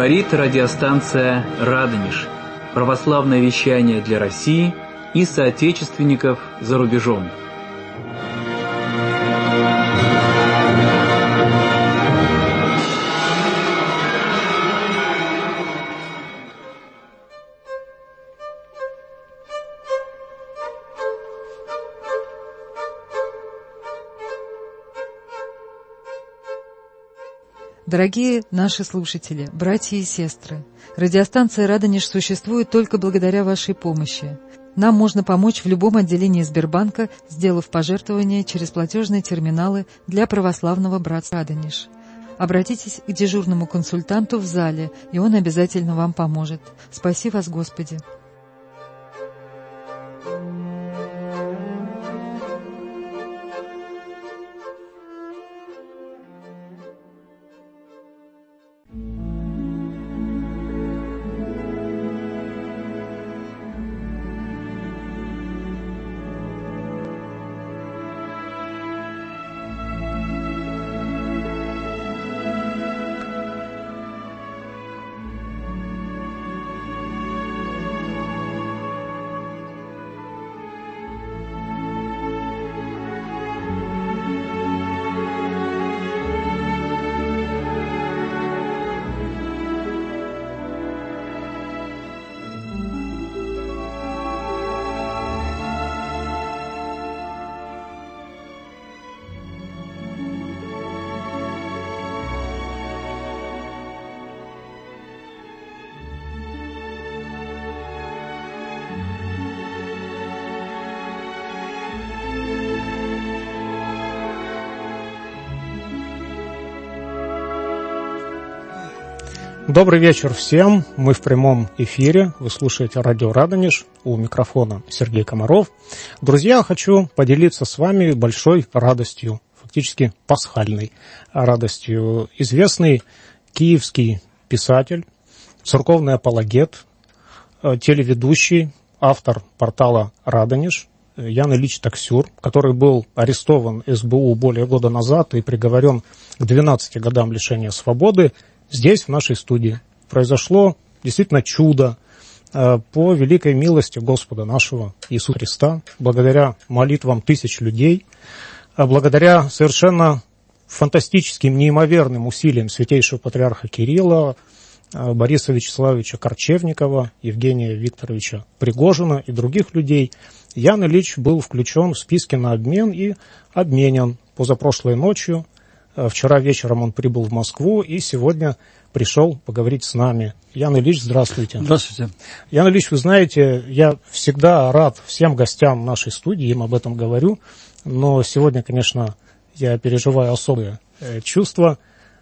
Говорит радиостанция «Радонеж». Православное вещание для России и соотечественников за рубежом. Дорогие наши слушатели, братья и сестры, радиостанция «Радонеж» существует только благодаря вашей помощи. Нам можно помочь в любом отделении Сбербанка, сделав пожертвование через платежные терминалы для православного братства «Радонеж». Обратитесь к дежурному консультанту в зале, и он обязательно вам поможет. Спаси вас, Господи! Добрый вечер всем. Мы в прямом эфире. Вы слушаете радио «Радонеж». У микрофона Сергей Комаров. Друзья, хочу поделиться с вами большой радостью, фактически пасхальной радостью. Известный киевский писатель, церковный апологет, телеведущий, автор портала «Радонеж» Ян Ильич Таксюр, который был арестован СБУ более года назад и приговорен к 12 годам лишения свободы, здесь, в нашей студии, произошло действительно чудо по великой милости Господа нашего Иисуса Христа, благодаря молитвам тысяч людей, благодаря совершенно фантастическим, неимоверным усилиям святейшего патриарха Кирилла, Бориса Вячеславовича Корчевникова, Евгения Викторовича Пригожина и других людей, Ян Ильич был включен в списки на обмен и обменен позапрошлой ночью. Вчера вечером он прибыл в Москву и сегодня пришел поговорить с нами. Ян Ильич, здравствуйте. Здравствуйте. Ян Ильич, вы знаете, я всегда рад всем гостям нашей студии, им об этом говорю, но сегодня, конечно, я переживаю особые чувства.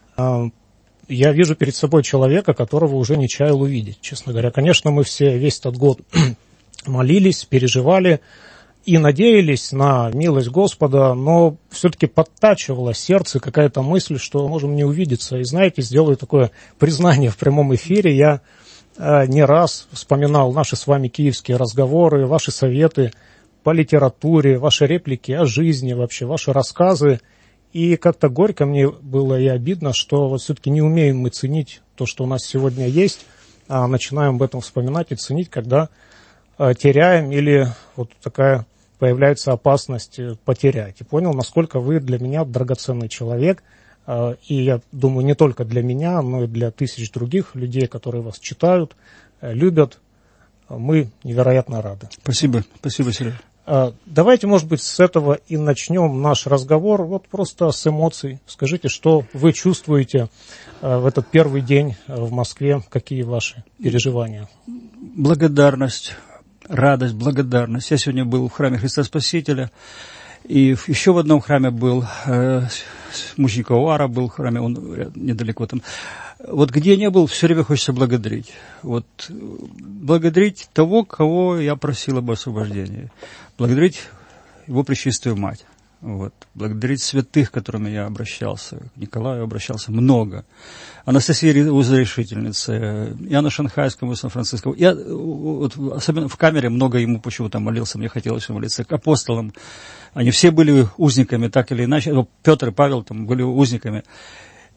Я вижу перед собой человека, которого уже не чаял увидеть, честно говоря. Конечно, мы все весь этот год молились, переживали и надеялись на милость Господа, но все-таки подтачивало сердце какая-то мысль, что можем не увидеться. И знаете, сделаю такое признание в прямом эфире. Я не раз вспоминал наши с вами киевские разговоры, ваши советы по литературе, ваши реплики о жизни вообще, ваши рассказы. И как-то горько мне было и обидно, что вот все-таки не умеем мы ценить то, что у нас сегодня есть, а начинаем об этом вспоминать и ценить, когда теряем или вот такая появляется опасность потерять. И понял, насколько вы для меня драгоценный человек. И я думаю, не только для меня, но и для тысяч других людей, которые вас читают, любят. Мы невероятно рады. Спасибо. Спасибо, Сереж. Давайте, может быть, с этого и начнем наш разговор. Вот просто с эмоций. Скажите, что вы чувствуете в этот первый день в Москве? Какие ваши переживания? Благодарность. Радость, благодарность. Я сегодня был в храме Христа Спасителя, и еще в одном храме был, мученика Уара был в храме, он недалеко там. Вот где не был, все время хочется благодарить. Вот благодарить того, кого я просил об освобождении. Благодарить его пречистую мать. Вот. Благодарить святых, к которым я обращался. К Николаю обращался много. Анастасии Разрешительнице, Иоанну Шанхайскому, Сан-Франциско. Я вот, особенно в камере много ему почему-то молился, мне хотелось молиться к апостолам. Они все были узниками, так или иначе. Петр и Павел там были узниками.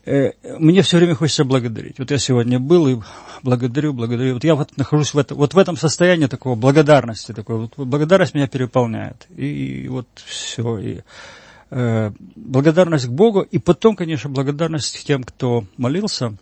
мне все время хочется благодарить. Вот я сегодня был и благодарю. Вот я вот нахожусь в этом состоянии такого благодарности. Вот благодарность меня переполняет. И вот все. И, благодарность к Богу. И потом, конечно, благодарность к тем, кто молился,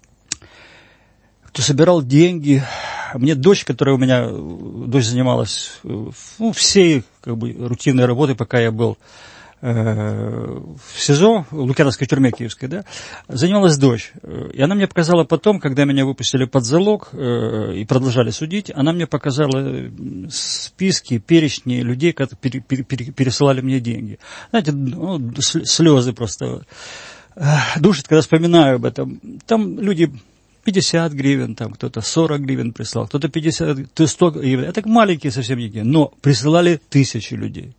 кто собирал деньги. Мне дочь, дочь занималась всей рутинной работой, пока я был в СИЗО, в Лукьяновской тюрьме киевской, да, занималась дочь. И она мне показала потом, когда меня выпустили под залог и продолжали судить, она мне показала списки, перечни людей, которые пересылали мне деньги. Знаете, слезы просто душат, когда вспоминаю об этом. Там люди 50 гривен, там кто-то 40 гривен прислал, кто-то 50, кто 100 гривен. Это маленькие совсем деньги, но присылали тысячи людей.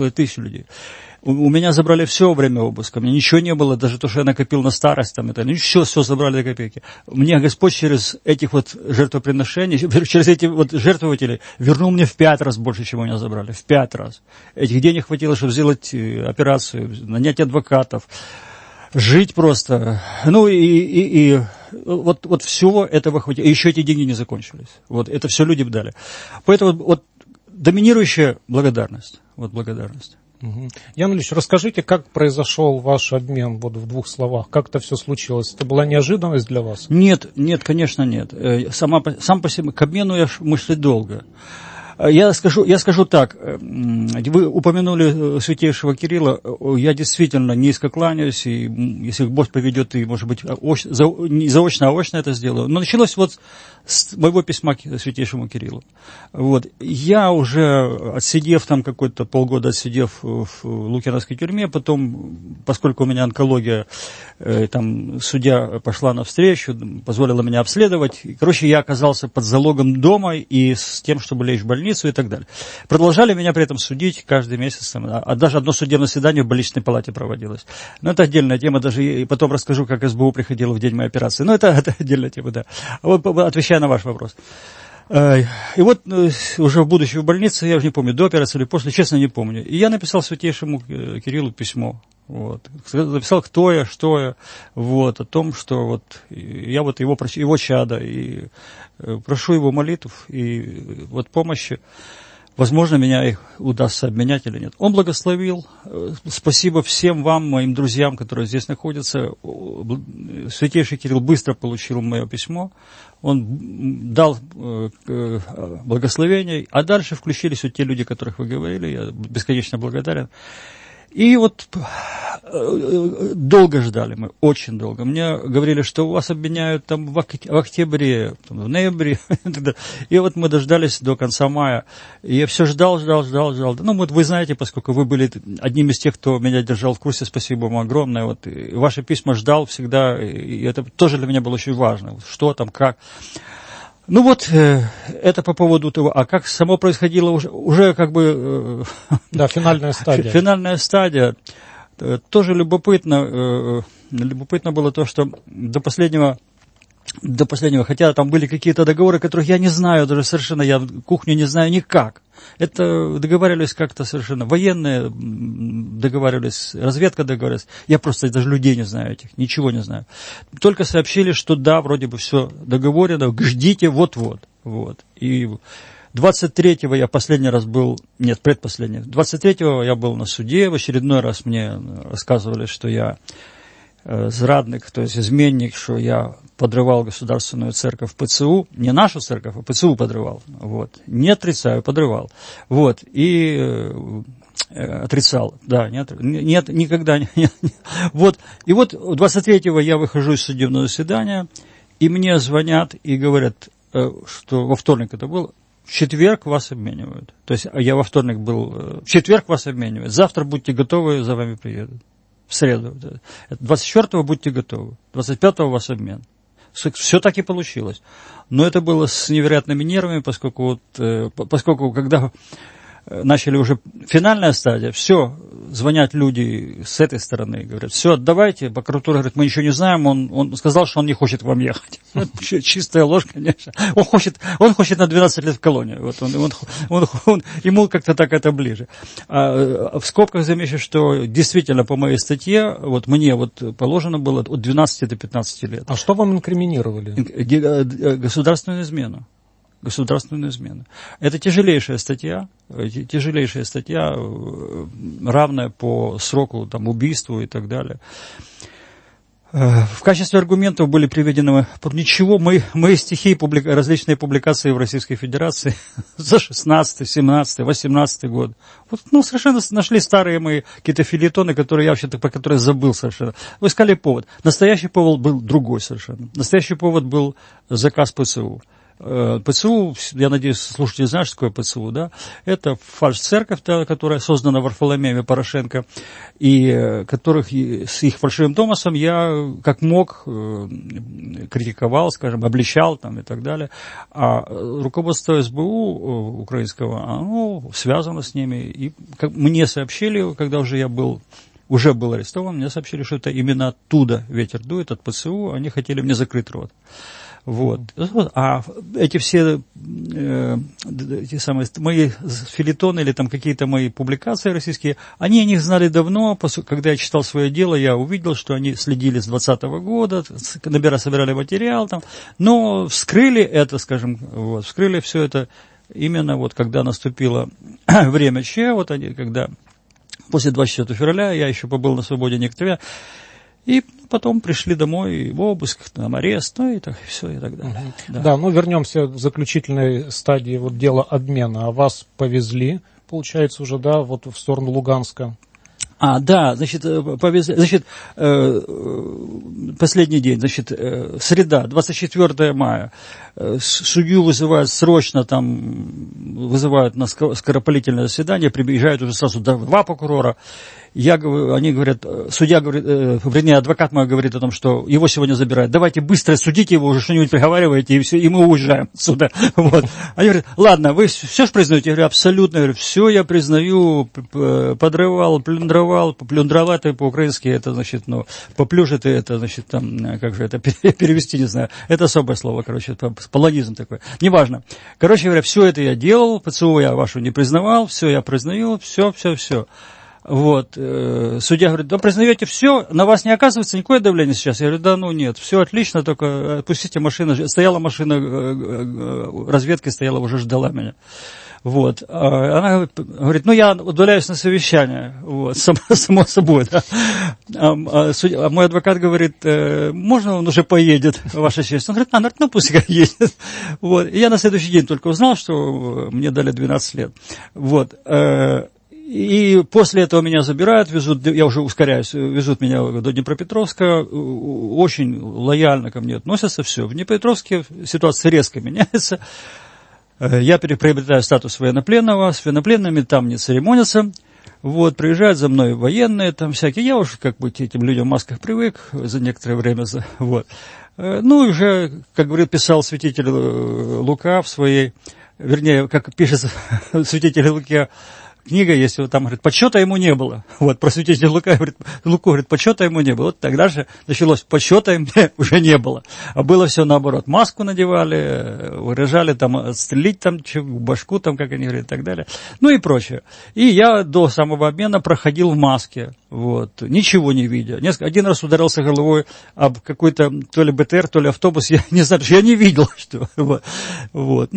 У меня забрали все во время обыска, мне ничего не было, даже то, что я накопил на старость, все забрали до копейки. Мне Господь через этих вот жертвоприношений, через эти вот жертвователей вернул мне в 5 раз больше, чем у меня забрали, в 5 раз. Этих денег хватило, чтобы сделать операцию, нанять адвокатов, жить просто. Вот всего этого хватило. И еще эти деньги не закончились. Вот это все люди дали. Поэтому вот доминирующая благодарность. Вот благодарность. Ян Ильич, расскажите, как произошел ваш обмен, вот в 2 словах, как это все случилось? Это была неожиданность для вас? Нет, конечно, нет. Сам по себе к обмену мы шли долго. Я скажу так, вы упомянули святейшего Кирилла, я действительно низко кланяюсь, и если Бог поведет, и, может быть, не заочно, а очно это сделаю. Но началось вот с моего письма к святейшему Кириллу. Вот. Я уже, отсидев там какой-то полгода, отсидев в Лукьяновской тюрьме, потом, поскольку у меня онкология, там судья пошла навстречу, позволила меня обследовать, короче, я оказался под залогом дома и с тем, чтобы лечь в больницу и так далее. Продолжали меня при этом судить каждый месяц, а даже одно судебное заседание в больничной палате проводилось. Но это отдельная тема, даже и потом расскажу, как СБУ приходило в день моей операции. Но это отдельная тема, да. Вот отвечая на ваш вопрос. И вот уже будучи в больнице, я уже не помню, до операции или после, честно не помню. И я написал святейшему Кириллу письмо. Вот. Написал, кто я, что я, вот, о том, что вот я вот его чадо, и прошу его молитв и вот помощи. Возможно, меня их удастся обменять или нет. Он благословил. Спасибо всем вам, моим друзьям, которые здесь находятся. Святейший Кирилл быстро получил мое письмо. Он дал благословение. А дальше включились вот те люди, о которых вы говорили. Я бесконечно благодарен. И вот долго ждали мы, очень долго. Мне говорили, что вас обменяют там в октябре, в ноябре. И вот мы дождались до конца мая. И я все ждал. Ну, вот вы знаете, поскольку вы были одним из тех, кто меня держал в курсе, спасибо вам огромное. Вот, и ваши письма ждал всегда, и это тоже для меня было очень важно. Что там, как. Ну вот, это по поводу того, а как само происходило уже как бы... Да, финальная стадия. Финальная стадия. Тоже любопытно было то, что до последнего, хотя там были какие-то договоры, которых я не знаю даже совершенно, я кухню не знаю никак. Это договаривались как-то совершенно, военные договаривались, разведка договаривалась. Я просто даже людей не знаю этих, ничего не знаю. Только сообщили, что да, вроде бы все договорено, ждите вот-вот. Вот. И 23-го я последний раз был, нет, предпоследний, 23-го я был на суде, в очередной раз мне рассказывали, что я зрадник, то есть изменник, что я подрывал государственную церковь ПЦУ, не нашу церковь, а ПЦУ подрывал, вот, не отрицаю, подрывал, вот, и отрицал, да, нет, никогда не, вот, и вот 23-го я выхожу из судебного заседания, и мне звонят и говорят, что во вторник это было, в четверг вас обменивают, то есть я во вторник был, в четверг вас обменивают, завтра будьте готовы, за вами приедут. В среду. 24-го будьте готовы. 25-го у вас обмен. Все так и получилось. Но это было с невероятными нервами, поскольку когда начали уже финальная стадия, все, звонят люди с этой стороны, говорят, все, отдавайте, прокуратура говорит, мы ничего не знаем, он сказал, что он не хочет к вам ехать. Чистая ложь, конечно. Он хочет на 12 лет в колонию, вот ему как-то так это ближе. А в скобках замечу, что действительно по моей статье, вот мне вот положено было от 12 до 15 лет. А что вам инкриминировали? Государственную измену. Это тяжелейшая статья, равная по сроку там, убийству и так далее. В качестве аргументов были приведены ничего, мои стихи, различные публикации в Российской Федерации за 16, 17, 18 год. Вот, совершенно нашли старые мои какие-то фельетоны, которые я вообще-то, про которые забыл совершенно. Вы искали повод. Настоящий повод был другой совершенно. Настоящий повод был заказ ПЦУ. ПЦУ, я надеюсь, слушатели знают, что такое ПЦУ, да? Это фальш-церковь, которая создана Варфоломеем и Порошенко, и которых с их фальшивым Томасом я, как мог, критиковал, скажем, обличал там, и так далее. А руководство СБУ украинского, оно связано с ними. И мне сообщили, когда уже был арестован, мне сообщили, что это именно оттуда ветер дует, от ПЦУ, они хотели мне закрыть рот. Вот. А эти все эти самые мои фельетоны или там какие-то мои публикации российские, они о них знали давно. Когда я читал свое дело, я увидел, что они следили с 2020 года, собирали материал там, но вскрыли это, скажем, вскрыли все это именно вот когда наступило время Че, вот они, когда после 24 февраля я еще побыл на свободе некоторое. И потом пришли домой в обыск, там арест, и так, все, и так далее. Да, вернемся к заключительной стадии дела обмена. А вас повезли, получается, уже, да, вот в сторону Луганска. Да, повезли, последний день, среда, 24 мая, судью вызывают срочно, вызывают на скоропалительное заседание, приезжают уже сразу 2 прокурора. Они говорят, судья говорит, адвокат мой говорит о том, что его сегодня забирают. Давайте быстро судите его, уже что-нибудь приговариваете, и все, и мы уезжаем отсюда. Вот. Они говорят, ладно, вы все же признаете? Я говорю, абсолютно. Я говорю, все я признаю, подрывал, плюндровал, поплюндровать по-украински, это поплюжить, это как же это перевести, не знаю. Это особое слово, полонизм такой. Неважно. Короче говоря, все это я делал, ПЦУ я вашу не признавал, все я признаю, все. Вот, судья говорит, да признаете все, на вас не оказывается никакое давление сейчас? Я говорю, да нет, все отлично, только отпустите машину. Стояла машина, разведка стояла, уже ждала меня. Вот, она говорит, я удаляюсь на совещание, вот, само собой, да. А мой адвокат говорит, можно он уже поедет, ваша честь? Он говорит, пусть едет. Вот, и я на следующий день только узнал, что мне дали 12 лет. Вот, и после этого меня забирают, везут, я уже ускоряюсь, везут меня до Днепропетровска, очень лояльно ко мне относятся, все. В Днепропетровске ситуация резко меняется, я приобретаю статус военнопленного, с военнопленными там не церемонятся, вот, приезжают за мной военные, там всякие, я уже к этим людям в масках привык за некоторое время, вот. И уже, как писал святитель Лука в своей, вернее, как пишет святитель Лука, книга есть, там, говорит, почета ему не было. Вот, про святителя Луку, говорит, почета ему не было. Вот тогда же началось, почета ему уже не было. А было все наоборот. Маску надевали, выражали, отстрелить, башку, как они говорят, и так далее. И прочее. И я до самого обмена проходил в маске. Вот, ничего не видя. Один раз ударился головой об какой-то то ли БТР, то ли автобус, я не знаю, я не видел, что. Вот.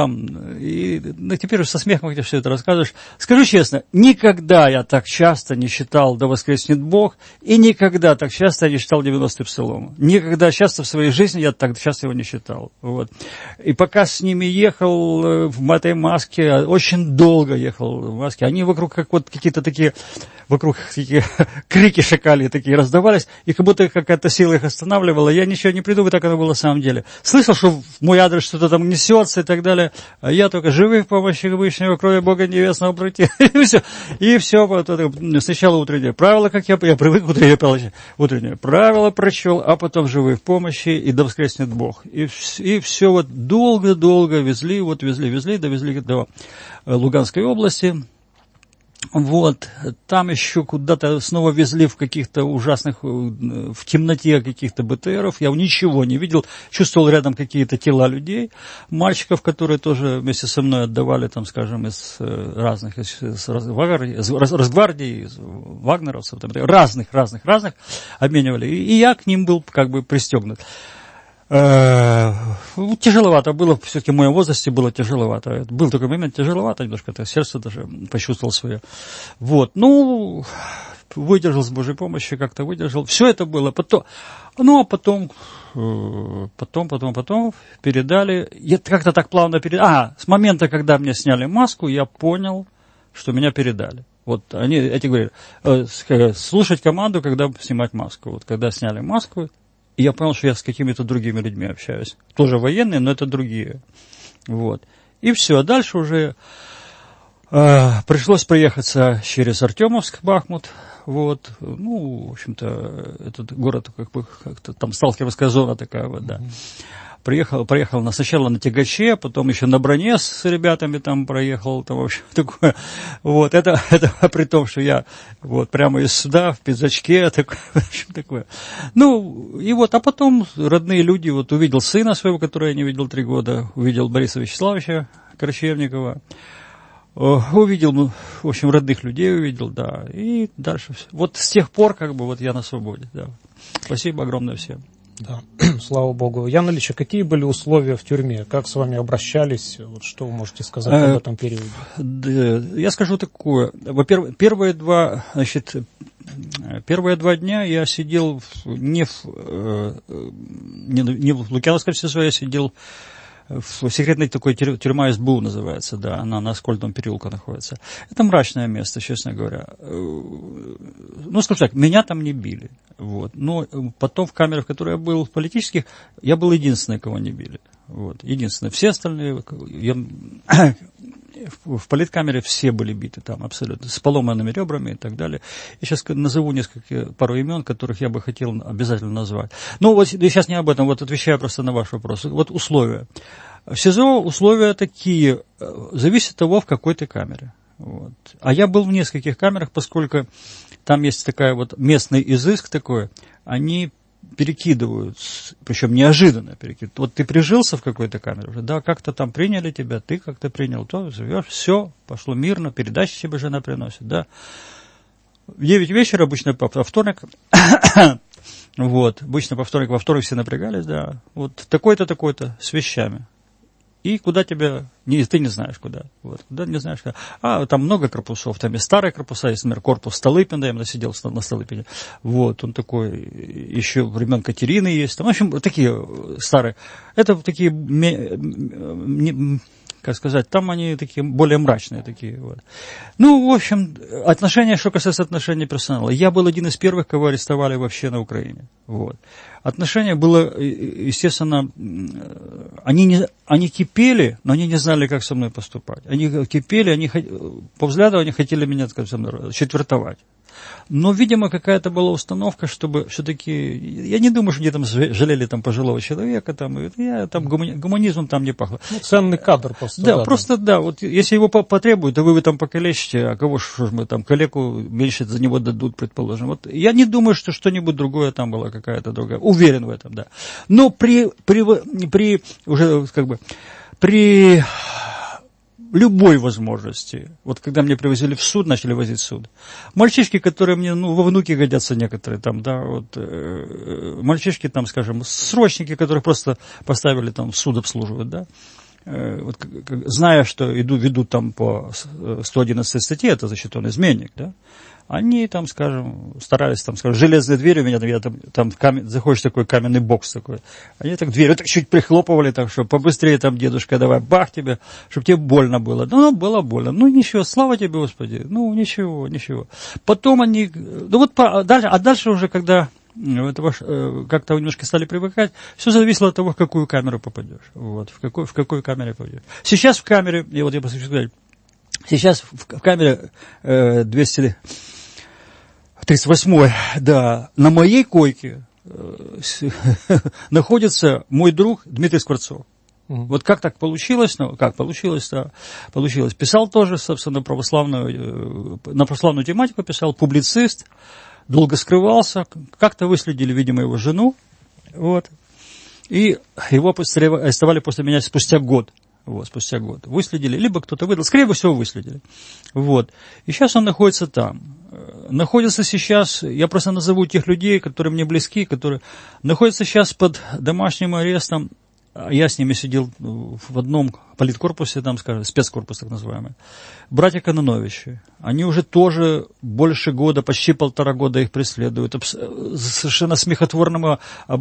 И теперь со смехом все это рассказываешь. Скажу честно, никогда я так часто не читал «Да воскреснет Бог», и никогда так часто я не читал 90-й Псалом. Никогда часто в своей жизни я так часто его не читал. Вот. И пока с ними ехал в этой маске, очень долго ехал в маске, они вокруг как какие-то такие вокруг такие крики шакали такие раздавались, и как будто какая-то сила их останавливала. Я ничего не придумал, так оно было на самом деле. Слышал, что в мой адрес что-то там несется и так далее, а я только живых помощи Вышнего, крови Бога Небесного пройти. И все. Сначала утреннее правило, как я привык утреннее правило прочел, а потом живых помощи, и да воскреснет Бог. И все вот долго-долго везли, довезли до Луганской области. Вот, там еще куда-то снова везли в каких-то ужасных, в темноте каких-то БТРов, я ничего не видел, чувствовал рядом какие-то тела людей, мальчиков, которые тоже вместе со мной отдавали, там, скажем, из разных, из Росгвардии, из вагнеровцев, там, разных, обменивали, и я к ним был как бы пристегнут. Тяжеловато было, все-таки в моем возрасте было тяжеловато. Был такой момент, тяжеловато немножко, сердце даже почувствовал свое. Вот, выдержал с Божьей помощью, как-то выдержал. Все это было. Потом передали. Я как-то так плавно передали. С момента, когда мне сняли маску, я понял, что меня передали. Вот эти говорили, слушать команду, когда снимать маску. Вот когда сняли маску, и я понял, что я с какими-то другими людьми общаюсь. Тоже военные, но это другие. Вот. И все. А дальше уже пришлось проехаться через Артемовск, Бахмут. Вот. В общем-то, этот город как-то там сталкеровская зона такая вот, да. Приехал сначала на тягаче, потом еще на броне с ребятами там проехал, там, в общем, такое. Вот, это при том, что я вот прямо из суда, в пиджачке, такое, в общем, такое. И вот, а потом родные люди, вот увидел сына своего, которого я не видел 3 года, увидел Бориса Вячеславовича Корчевникова, увидел, в общем, родных людей увидел, да, и дальше все. Вот с тех пор, как бы, вот я на свободе, да. Спасибо огромное всем. Да, слава Богу. Ян Ильич, какие были условия в тюрьме? Как с вами обращались? Вот что вы можете сказать об этом периоде? Я скажу такое. Во-первых, первые два дня я сидел не в Лукьяновском СИЗО, я сидел в секретной такой тюрьма СБУ называется, да, она на Аскольдовом переулке находится. Это мрачное место, честно говоря. Скажу так, меня там не били. Вот. Но потом в камерах, в которых я был, в политических, я был единственный, кого не били. Вот. Единственный. Все остальные, в политкамере все были биты там абсолютно, с поломанными ребрами и так далее. Я сейчас назову пару имен, которых я бы хотел обязательно назвать. Вот сейчас не об этом, вот отвечаю просто на ваш вопрос. Вот условия. В СИЗО условия такие, зависит от того, в какой ты камере. Вот. А я был в нескольких камерах, поскольку там есть такая вот местный изыск такой, они перекидывают, причем неожиданно перекидывают. Вот ты прижился в какой-то камере уже, да, как-то там приняли тебя, ты как-то принял, то живешь, все, пошло мирно, передачи тебе жена приносит, да. В 9 вечера, обычно по вторник, вот, обычно во вторник все напрягались, да, вот такой-то, такой-то, с вещами. И куда тебя, ты не знаешь куда, вот, куда не знаешь куда. Там много корпусов, там есть старые корпуса, есть, например, корпус Столыпина, я сидел на Столыпине, вот, он такой, еще времен Катерины есть, там, в общем, такие старые, это такие, как сказать, там они такие более мрачные такие, вот. В общем, что касается отношений персонала, я был один из первых, кого арестовали вообще на Украине, вот. Отношения было, естественно, они кипели, но они не знали, как со мной поступать. Они кипели, по взгляду они хотели меня, скажем, четвертовать. Но, видимо, какая-то была установка, чтобы все-таки... Я не думаю, что они там жалели пожилого человека, гуманизмом там не пахло. Ценный кадр просто. Да, просто, да, вот если его потребуют, то вы там покалечите, а кого ж мы там, калеку меньше за него дадут, предположим. Вот я не думаю, что что-нибудь другое там была какая-то другая. Уверен в этом, да. Но при любой возможности, вот когда мне привозили в суд, начали возить в суд, мальчишки, которые мне, во внуки годятся некоторые, там, да, вот, мальчишки, там, скажем, срочники, которых просто поставили там в суд обслуживать, да, вот, зная, что ведут там по 111 статье, это значит, он изменник, да, они там, скажем, старались, там, скажем, железные двери у меня, там заходишь в такой каменный бокс такой, они так дверь так чуть прихлопывали, так что побыстрее там, дедушка, давай, бах тебе, чтобы тебе больно было. Ну, было больно. Ну, ничего, слава тебе, Господи. Ну, ничего. Потом они, ну, вот дальше уже, когда как-то немножко стали привыкать, все зависело от того, в какую камеру попадешь. Вот, в какой камере попадешь. Сейчас в камере, я просто хочу сказать, сейчас в камере 238, да, на моей койке находится мой друг Дмитрий Скворцов. Вот как так получилось? Ну, как получилось-то? Получилось. Писал тоже, собственно, на православную тематику писал, публицист, долго скрывался, как-то выследили, видимо, его жену, вот, и его арестовали после меня спустя год. Вот, спустя год. Выследили, либо кто-то выдал, скорее всего, выследили. Вот. И сейчас он находится там. Находится сейчас, я просто назову тех людей, которые мне близки, которые находятся сейчас под домашним арестом. Я с ними сидел в одном политкорпусе, там, скажем, спецкорпус так называемый. Братья Кононовичи. Они уже тоже больше года, почти 1,5 года их преследуют. Совершенно смехотворным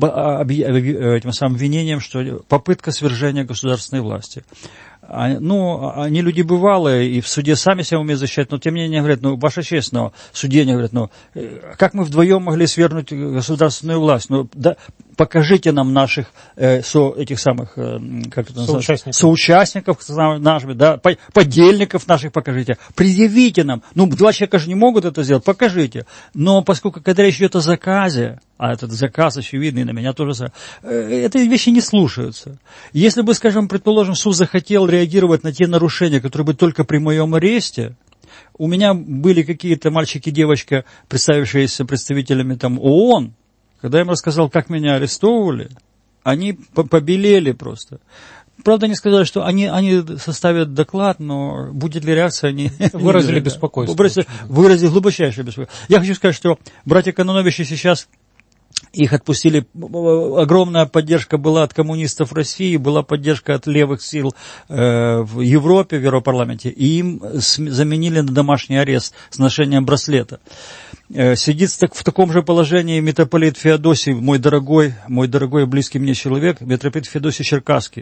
этим самым обвинением, что попытка свержения государственной власти. Ну, они люди бывалые, и в суде сами себя умеют защищать, но тем не менее говорят, ну, ваша честь, но судья не говорят, ну, как мы вдвоем могли свергнуть государственную власть? Ну, да, покажите нам наших этих самых, как это называется, соучастников наших, да, подельников наших покажите, предъявите нам. Ну, 2 человека же не могут это сделать, покажите. Но поскольку, когда речь идет о заказе, а этот заказ очевидный на меня тоже, эти вещи не слушаются. Если бы, скажем, предположим, суд захотел реагировать на те нарушения, которые были только при моем аресте, у меня были какие-то мальчики и девочка, представившиеся представителями там ООН, когда я им рассказал, как меня арестовывали, они побелели просто. Правда, они сказали, что они составят доклад, но будет ли реакция, они... Выразили беспокойство. Выразили глубочайшее беспокойство. Я хочу сказать, что братья Кононовичи сейчас... Их отпустили, огромная поддержка была от коммунистов России, была поддержка от левых сил в Европе, в Европарламенте, и им заменили на домашний арест с ношением браслета. Сидит в таком же положении митрополит Феодосий, мой дорогой близкий мне человек, митрополит Феодосий Черкасский.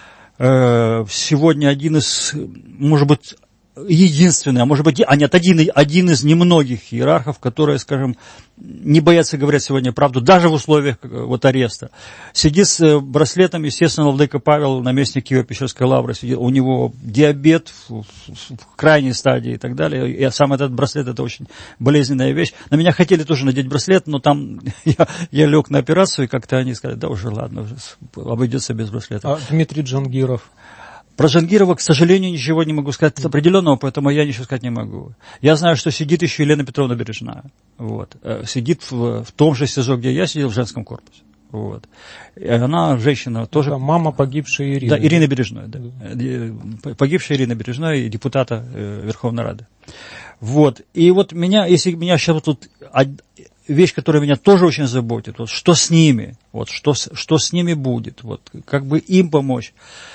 Сегодня один из, может быть, единственный, а может быть, один из немногих иерархов, которые, скажем, не боятся говорить сегодня правду, даже в условиях вот ареста. Сидит с браслетом, естественно, владыка Павел, наместник Киево-Печерской лавры, сидит, у него диабет в крайней стадии и так далее. И сам этот браслет, это очень болезненная вещь. На меня хотели тоже надеть браслет, но там я лег на операцию, и как-то они сказали, да уже ладно, уже обойдется без браслета. А Дмитрий Джангиров? Про Джангирова, к сожалению, ничего не могу сказать определенного, поэтому я ничего сказать не могу. Я знаю, что сидит еще Елена Петровна Бережная. Вот. Сидит в том же СИЗО, где я сидел, в женском корпусе. Вот. И она, женщина, тоже... Это мама погибшей Ирины. Да, Ирины Бережной. Да. Погибшая Ирина Бережной, депутата Верховной Рады. Вот. И вот если меня сейчас вот тут... Вещь, которая меня тоже очень заботит, вот что с ними, вот что с ними будет, вот как бы им помочь.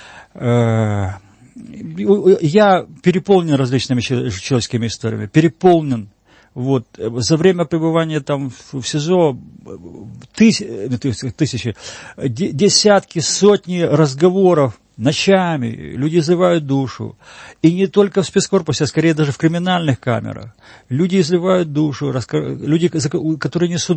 Я переполнен различными человеческими историями, переполнен. Вот. За время пребывания там в СИЗО тысячи, десятки, сотни разговоров ночами, люди изливают душу. И не только в спецкорпусе, а скорее даже в криминальных камерах. Люди изливают душу, люди, которые несут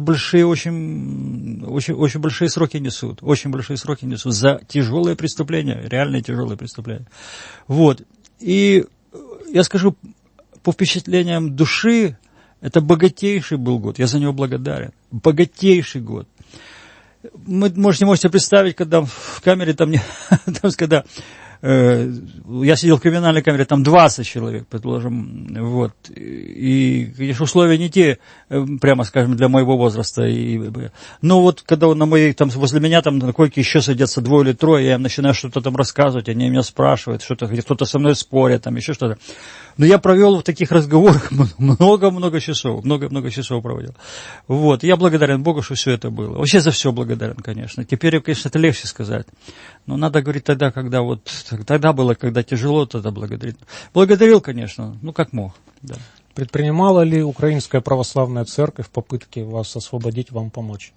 очень большие сроки несут, за тяжелые преступления, реальные тяжелые преступления. Вот. И я скажу, по впечатлениям души, это богатейший был год, я за него благодарен. Богатейший год. Вы можете представить, когда в камере, когда я сидел в криминальной камере, там 20 человек, предположим, вот, и, конечно, условия не те, прямо скажем, для моего возраста, но вот, когда возле меня там на койке еще садятся 2 или 3, я им начинаю что-то там рассказывать, они меня спрашивают, где кто-то со мной спорит, там еще что-то. Но я провел в таких разговорах много часов проводил. Вот, я благодарен Богу, что все это было. Вообще за все благодарен, конечно. Теперь, конечно, это легче сказать. Но надо говорить тогда, когда было, когда тяжело, тогда благодарить. Благодарил, конечно, как мог, да. Предпринимала ли Украинская Православная Церковь попытки вас освободить, вам помочь?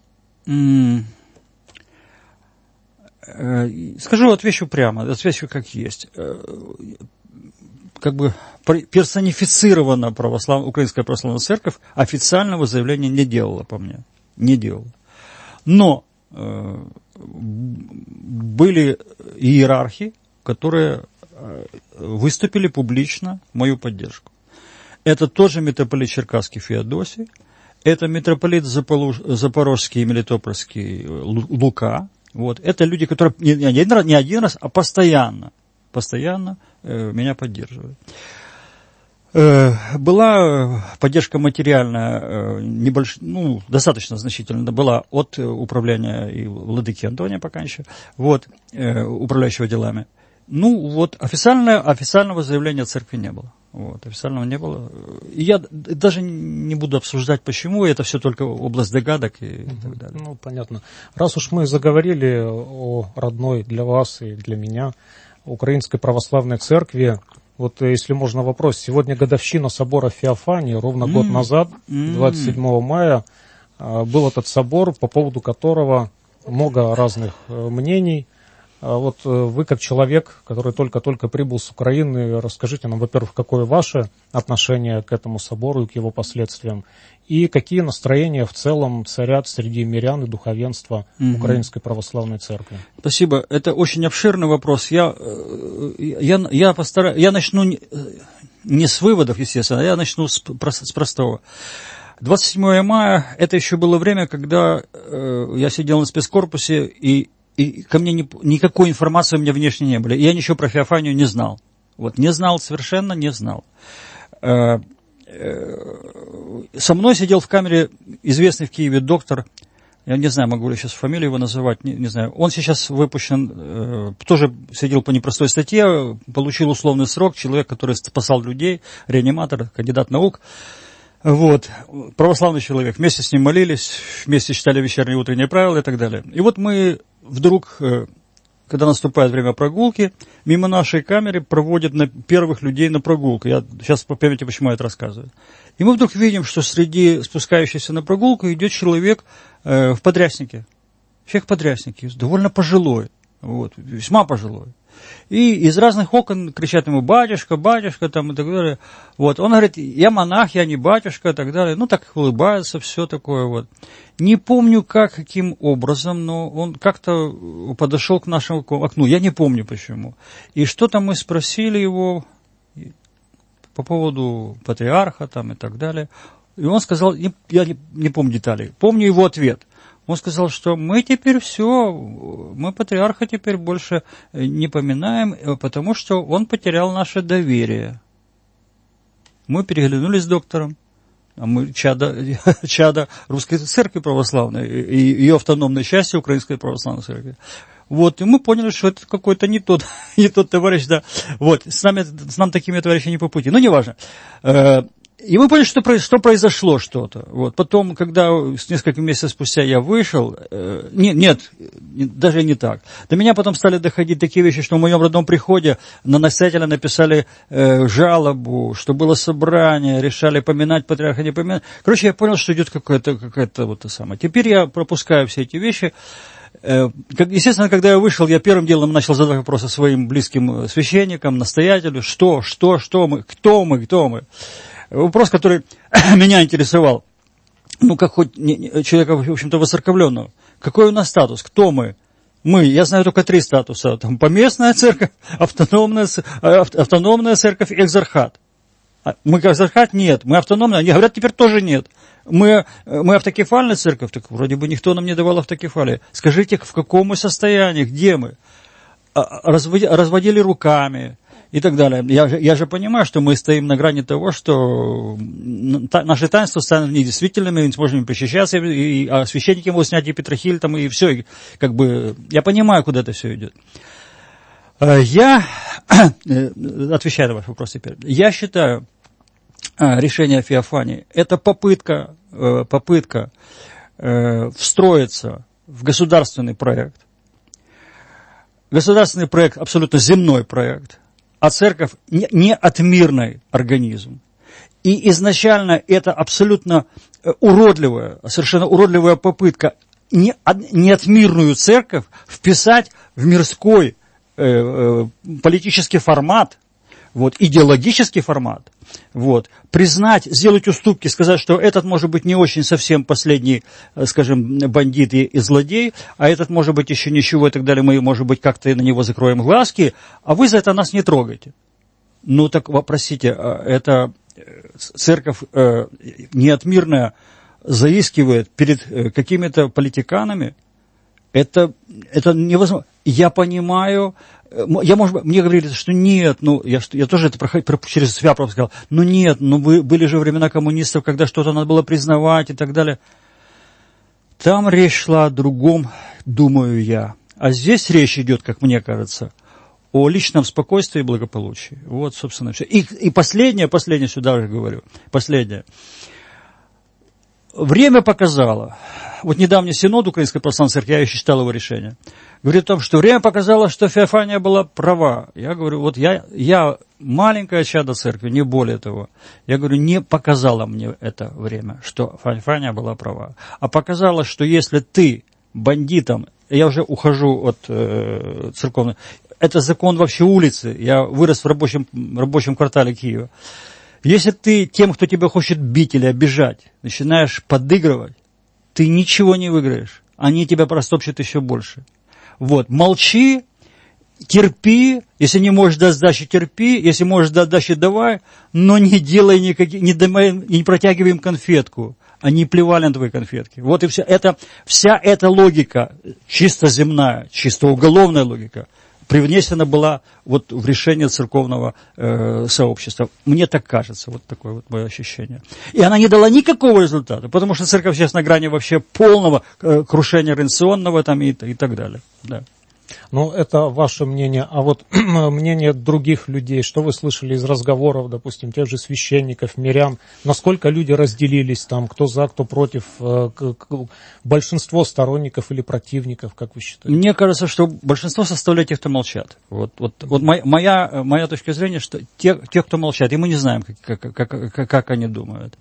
Скажу, отвечу прямо, отвечу как есть. Как бы персонифицирована Украинская Православная Церковь официального заявления не делала по мне. Не делала. Но были иерархи, которые выступили публично в мою поддержку. Это тот же митрополит Черкасский Феодосий, это митрополит Запорожский и Мелитопольский Лука. Вот. Это люди, которые не один раз, а постоянно меня поддерживают. Была поддержка материальная, достаточно значительная, была от управления и владыки Антония пока еще, управляющего делами. Официального заявления церкви не было. Официального не было. И я даже не буду обсуждать, почему, это все только область догадок и так далее. Понятно. Раз уж мы заговорили о родной для вас и для меня Украинской Православной Церкви, если можно вопрос. Сегодня годовщина собора Феофании, ровно год назад, 27 мая, был этот собор, по поводу которого много разных мнений. Вы, как человек, который только-только прибыл с Украины, расскажите нам, во-первых, какое ваше отношение к этому собору и к его последствиям, и какие настроения в целом царят среди мирян и духовенства Украинской Православной Церкви. Спасибо. Это очень обширный вопрос. Я начну не с выводов, естественно, я начну с простого. 27 мая, это еще было время, когда я сидел на спецкорпусе, и ко мне никакой информации у меня внешне не было. Я ничего про Феофанию не знал. Совершенно не знал. Со мной сидел в камере известный в Киеве доктор, я не знаю, могу ли сейчас фамилию его называть, не знаю. Он сейчас выпущен, тоже сидел по непростой статье, получил условный срок, человек, который спасал людей, реаниматор, кандидат наук. Православный человек. Вместе с ним молились, вместе читали вечерние и утренние правила и так далее. И мы вдруг, когда наступает время прогулки, мимо нашей камеры проводят первых людей на прогулку. Я сейчас поймете, почему я это рассказываю. И мы вдруг видим, что среди спускающихся на прогулку идет человек в подряснике. Человек в подряснике, довольно пожилой, весьма пожилой. И из разных окон кричат ему: батюшка, батюшка, там и так далее. Он говорит: я монах, я не батюшка, и так далее. Так улыбается, все такое. Не помню, каким образом, но он как-то подошел к нашему окну. Я не помню почему. И что-то мы спросили его по поводу патриарха там и так далее. И он сказал, я не помню деталей, помню его ответ. Он сказал, что мы теперь все, мы патриарха теперь больше не поминаем, потому что он потерял наше доверие. Мы переглянулись с доктором, а мы чада Русской Церкви Православной и ее автономной части Украинской Православной Церкви. И мы поняли, что это какой-то не тот товарищ, да. С нами такими товарищами не по пути. Неважно. И мы поняли, что произошло что-то. Потом, когда несколько месяцев спустя я вышел, даже не так. До меня потом стали доходить такие вещи, что в моем родном приходе на настоятеля написали жалобу, что было собрание, решали поминать патриарха, не поминать. Короче, я понял, что идет какая-то самое. Теперь я пропускаю все эти вещи. Естественно, когда я вышел, я первым делом начал задавать вопросы своим близким священникам, настоятелю, что мы, кто мы. Вопрос, который меня интересовал, как хоть человека, в общем-то, воцерковленного. Какой у нас статус? Кто мы? Я знаю только 3 статуса. Поместная церковь, автономная церковь и экзархат. Мы экзархат? Нет. Мы автономная? Они говорят, теперь тоже нет. Мы автокефальная церковь? Так вроде бы никто нам не давал автокефалии. Скажите, в каком мы состоянии, где мы? Разводили руками. И так далее. Я же понимаю, что мы стоим на грани того, что наши таинства станут недействительными, не сможем причащаться, а священники могут снять и петрохиль, и все. И я понимаю, куда это все идет. Я, отвечаю на ваш вопрос теперь, я считаю решение Феофании, это попытка встроиться в государственный проект. Государственный проект, абсолютно земной проект. А церковь не отмирный организм. И изначально это абсолютно уродливая, совершенно уродливая попытка неотмирную церковь вписать в мирской политический формат, вот, идеологический формат, вот, признать, сделать уступки, сказать, что этот может быть не очень совсем последний, скажем, бандит и злодей, а этот может быть еще ничего и так далее, мы, может быть, как-то на него закроем глазки, а вы за это нас не трогайте. Ну так, простите, это церковь неотмирная заискивает перед какими-то политиканами, это невозможно. Я понимаю, мне говорили, что нет, я тоже это через себя просто сказал, нет, были же времена коммунистов, когда что-то надо было признавать и так далее. Там речь шла о другом, думаю я. А здесь речь идет, как мне кажется, о личном спокойствии и благополучии. Вот, собственно, все. И последнее сюда уже говорю, последнее. Время показало, вот недавний синод Украинской православной церкви, я еще читал его решение, говорит о том, что время показало, что Феофания была права. Я говорю, вот я маленькая чадо церкви, не более того. Я говорю, не показало мне это время, что Феофания была права. А показало, что если ты бандитом, я уже ухожу от церковной, это закон вообще улицы, я вырос в рабочем квартале Киева. Если ты тем, кто тебя хочет бить или обижать, начинаешь подыгрывать, ты ничего не выиграешь. Они тебя растопчут еще больше. Вот, молчи, терпи, если не можешь дать сдачи, терпи, если можешь дать сдачи, давай, но не делай никаких, не протягивай им конфетку. Они плевали на твои конфетки. Вот и вся эта логика, чисто земная, чисто уголовная логика, привнесена была вот в решение церковного сообщества. Мне так кажется, вот такое вот мое ощущение. И она не дала никакого результата, потому что церковь сейчас на грани вообще полного крушения организационного там и так далее. Да. Ну, это ваше мнение. А вот мнение других людей, что вы слышали из разговоров, допустим, тех же священников, мирян, насколько люди разделились там, кто за, кто против, большинство сторонников или противников, как вы считаете? Мне кажется, что большинство составляет тех, кто молчат. Вот моя точка зрения, что те, кто молчат, и мы не знаем, как они думают.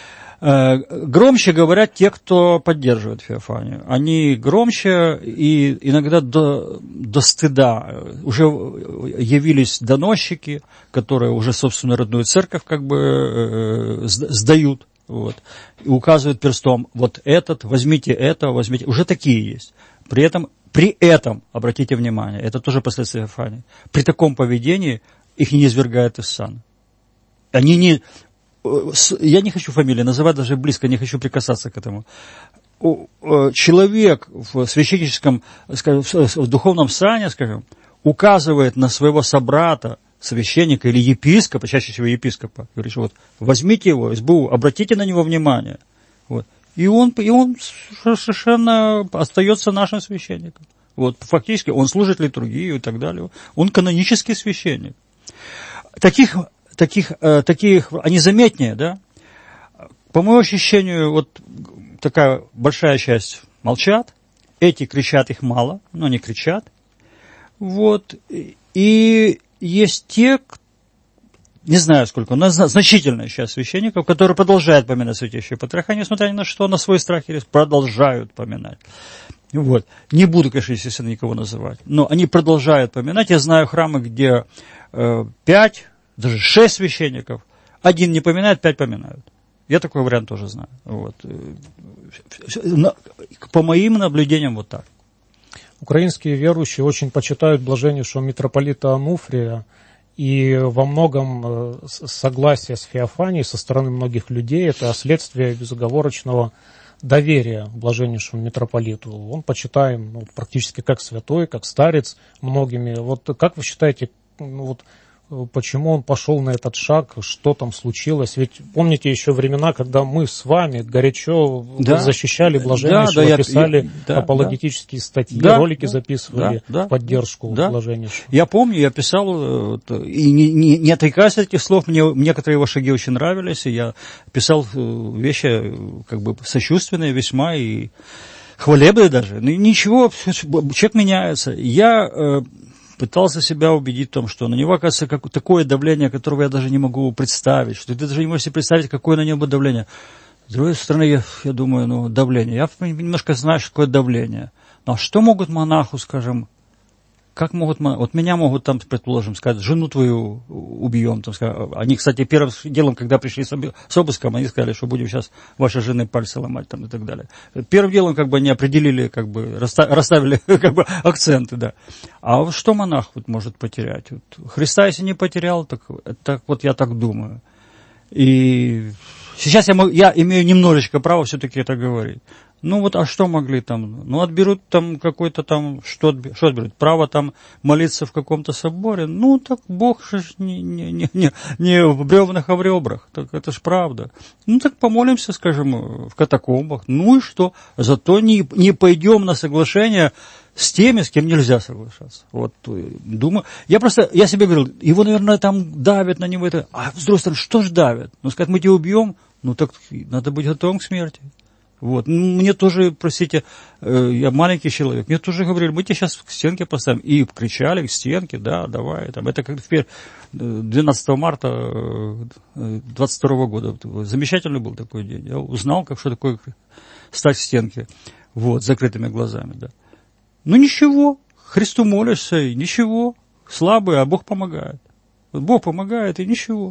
Громче говорят те, кто поддерживает Феофанию. Они громче и иногда до стыда. Уже явились доносчики, которые уже собственную родную церковь как бы сдают. Вот, и указывают перстом, вот этот, возьмите это, возьмите. Уже такие есть. При этом, обратите внимание, это тоже последствия Феофании. При таком поведении их не низвергают из сана. Они не... Я не хочу фамилии называть, даже близко не хочу прикасаться к этому. Человек в священническом, скажем, в духовном сане, скажем, указывает на своего собрата, священника или епископа, чаще всего епископа, говорит, что вот возьмите его, СБУ, обратите на него внимание. Вот. И он совершенно остается нашим священником. Вот, фактически он служит литургию и так далее. Он канонический священник. Таких, они заметнее, да? По моему ощущению, вот такая большая часть молчат, эти кричат, их мало, но они кричат. Вот, и есть те, не знаю сколько, но значительная часть священников, которые продолжают поминать святейшего патриарха, несмотря ни на что, на свой страх и риск, продолжают поминать. Вот. Не буду, конечно, естественно, никого называть, но они продолжают поминать. Я знаю храмы, где 5, даже 6 священников, один не поминает, 5 поминают. Я такой вариант тоже знаю. Вот. По моим наблюдениям, вот так. Украинские верующие очень почитают блаженнейшего митрополита Ануфрия, и во многом согласие с Феофанией со стороны многих людей – это следствие безоговорочного доверия блаженнейшему митрополиту. Он почитаем практически как святой, как старец многими. Вот как вы считаете, почему он пошел на этот шаг, что там случилось? Ведь помните еще времена, когда мы с вами горячо защищали блаженнейшего, писали апологетические статьи, ролики записывали в поддержку блаженнейшего. Я помню, я писал, и не отрекаясь от этих слов, мне некоторые его шаги очень нравились, и я писал вещи как бы сочувственные весьма и хвалебные даже. Ничего, человек меняется. пытался себя убедить в том, что на него, оказывается, такое давление, которого я даже не могу представить, что ты даже не можешь себе представить, какое на него давление. С другой стороны, я думаю, давление. Я немножко знаю, что такое давление. Но что могут монаху, скажем, как могут, вот меня могут там, предположим, сказать, жену твою убьем. Там, они, кстати, первым делом, когда пришли с обыском, они сказали, что будем сейчас вашей жены пальцы ломать там, и так далее. Первым делом как бы они определили, как бы расставили как бы акценты, да. А вот что монах вот может потерять? Вот, Христа, если не потерял, так вот я так думаю. И сейчас я имею немножечко права все-таки это говорить. Ну вот, а что могли там? Ну, отберут там какой-то там, что отберут? Право там молиться в каком-то соборе? Ну, так Бог же не в бревнах, а в ребрах. Так это ж правда. Ну, так помолимся, скажем, в катакомбах. Ну и что? Зато не пойдем на соглашение с теми, с кем нельзя соглашаться. Вот, думаю, я себе говорил, его, наверное, там давят на него это. А с другой стороны, что ж давят? Ну, сказать, мы тебя убьем? Ну, так надо быть готовым к смерти. Вот. Мне тоже, простите, я маленький человек, мне тоже говорили, мы тебя сейчас к стенке поставим. И кричали к стенке, да, давай. Там. Это как 12 марта 22 года. Замечательный был такой день. Я узнал, что такое стать к стенке, вот, с закрытыми глазами, да. Ну ничего, Христу молишься, и ничего, слабый, а Бог помогает. Бог помогает, и ничего.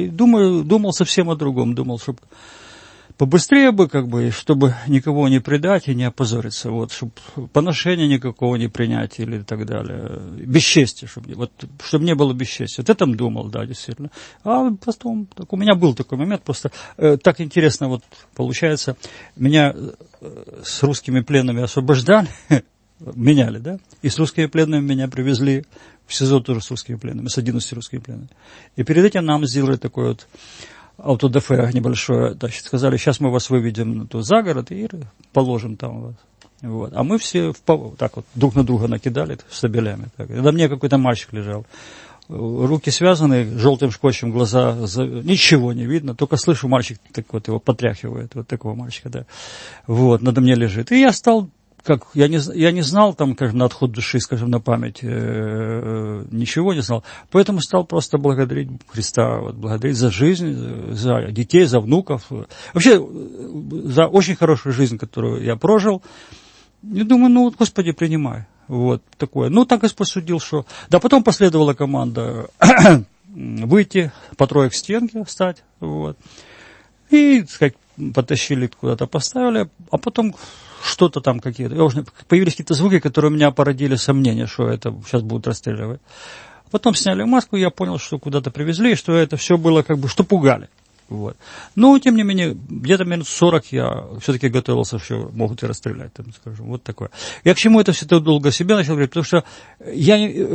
Думал совсем о другом, думал, чтобы побыстрее бы, как бы, чтобы никого не предать и не опозориться, вот, чтобы поношения никакого не принять или так далее. Бесчестие, чтобы не было бесчестия. Вот это думал, да, действительно. А потом, так, у меня был такой момент, просто так интересно, вот, получается, меня с русскими пленными освобождали, меняли, да, и с русскими пленными меня привезли в СИЗО тоже с русскими пленными, с 11 русскими пленными. И перед этим нам сделали такой вот автодафе небольшое, значит, сказали, сейчас мы вас выведем за город и положим там вас. Вот. А мы все так вот друг на друга накидали штабелями. Так. И на мне какой-то мальчик лежал. Руки связаны, желтым скотчем, глаза, ничего не видно, только слышу, мальчик так вот его потряхивает, вот такого мальчика, да. Вот, надо мной лежит. И я стал, я не знал там, скажем, на отход души, скажем, на память, ничего не знал. Поэтому стал просто благодарить Христа, вот, благодарить за жизнь, за детей, за внуков. Вообще, за очень хорошую жизнь, которую я прожил. И думаю, Господи, принимай. Вот такое. Так Господь судил, что... Да, потом последовала команда выйти, по трое к стенке встать, вот. И, так сказать, потащили куда-то, поставили, а потом что-то там какие-то... Появились какие-то звуки, которые у меня породили сомнения, что это сейчас будут расстреливать. Потом сняли маску, я понял, что куда-то привезли, что это все было как бы, что пугали. Вот. Но, тем не менее, где-то минут 40 я все-таки готовился, что могут и расстрелять, там, скажем, вот такое. Я к чему это все так долго себе начал говорить, потому что я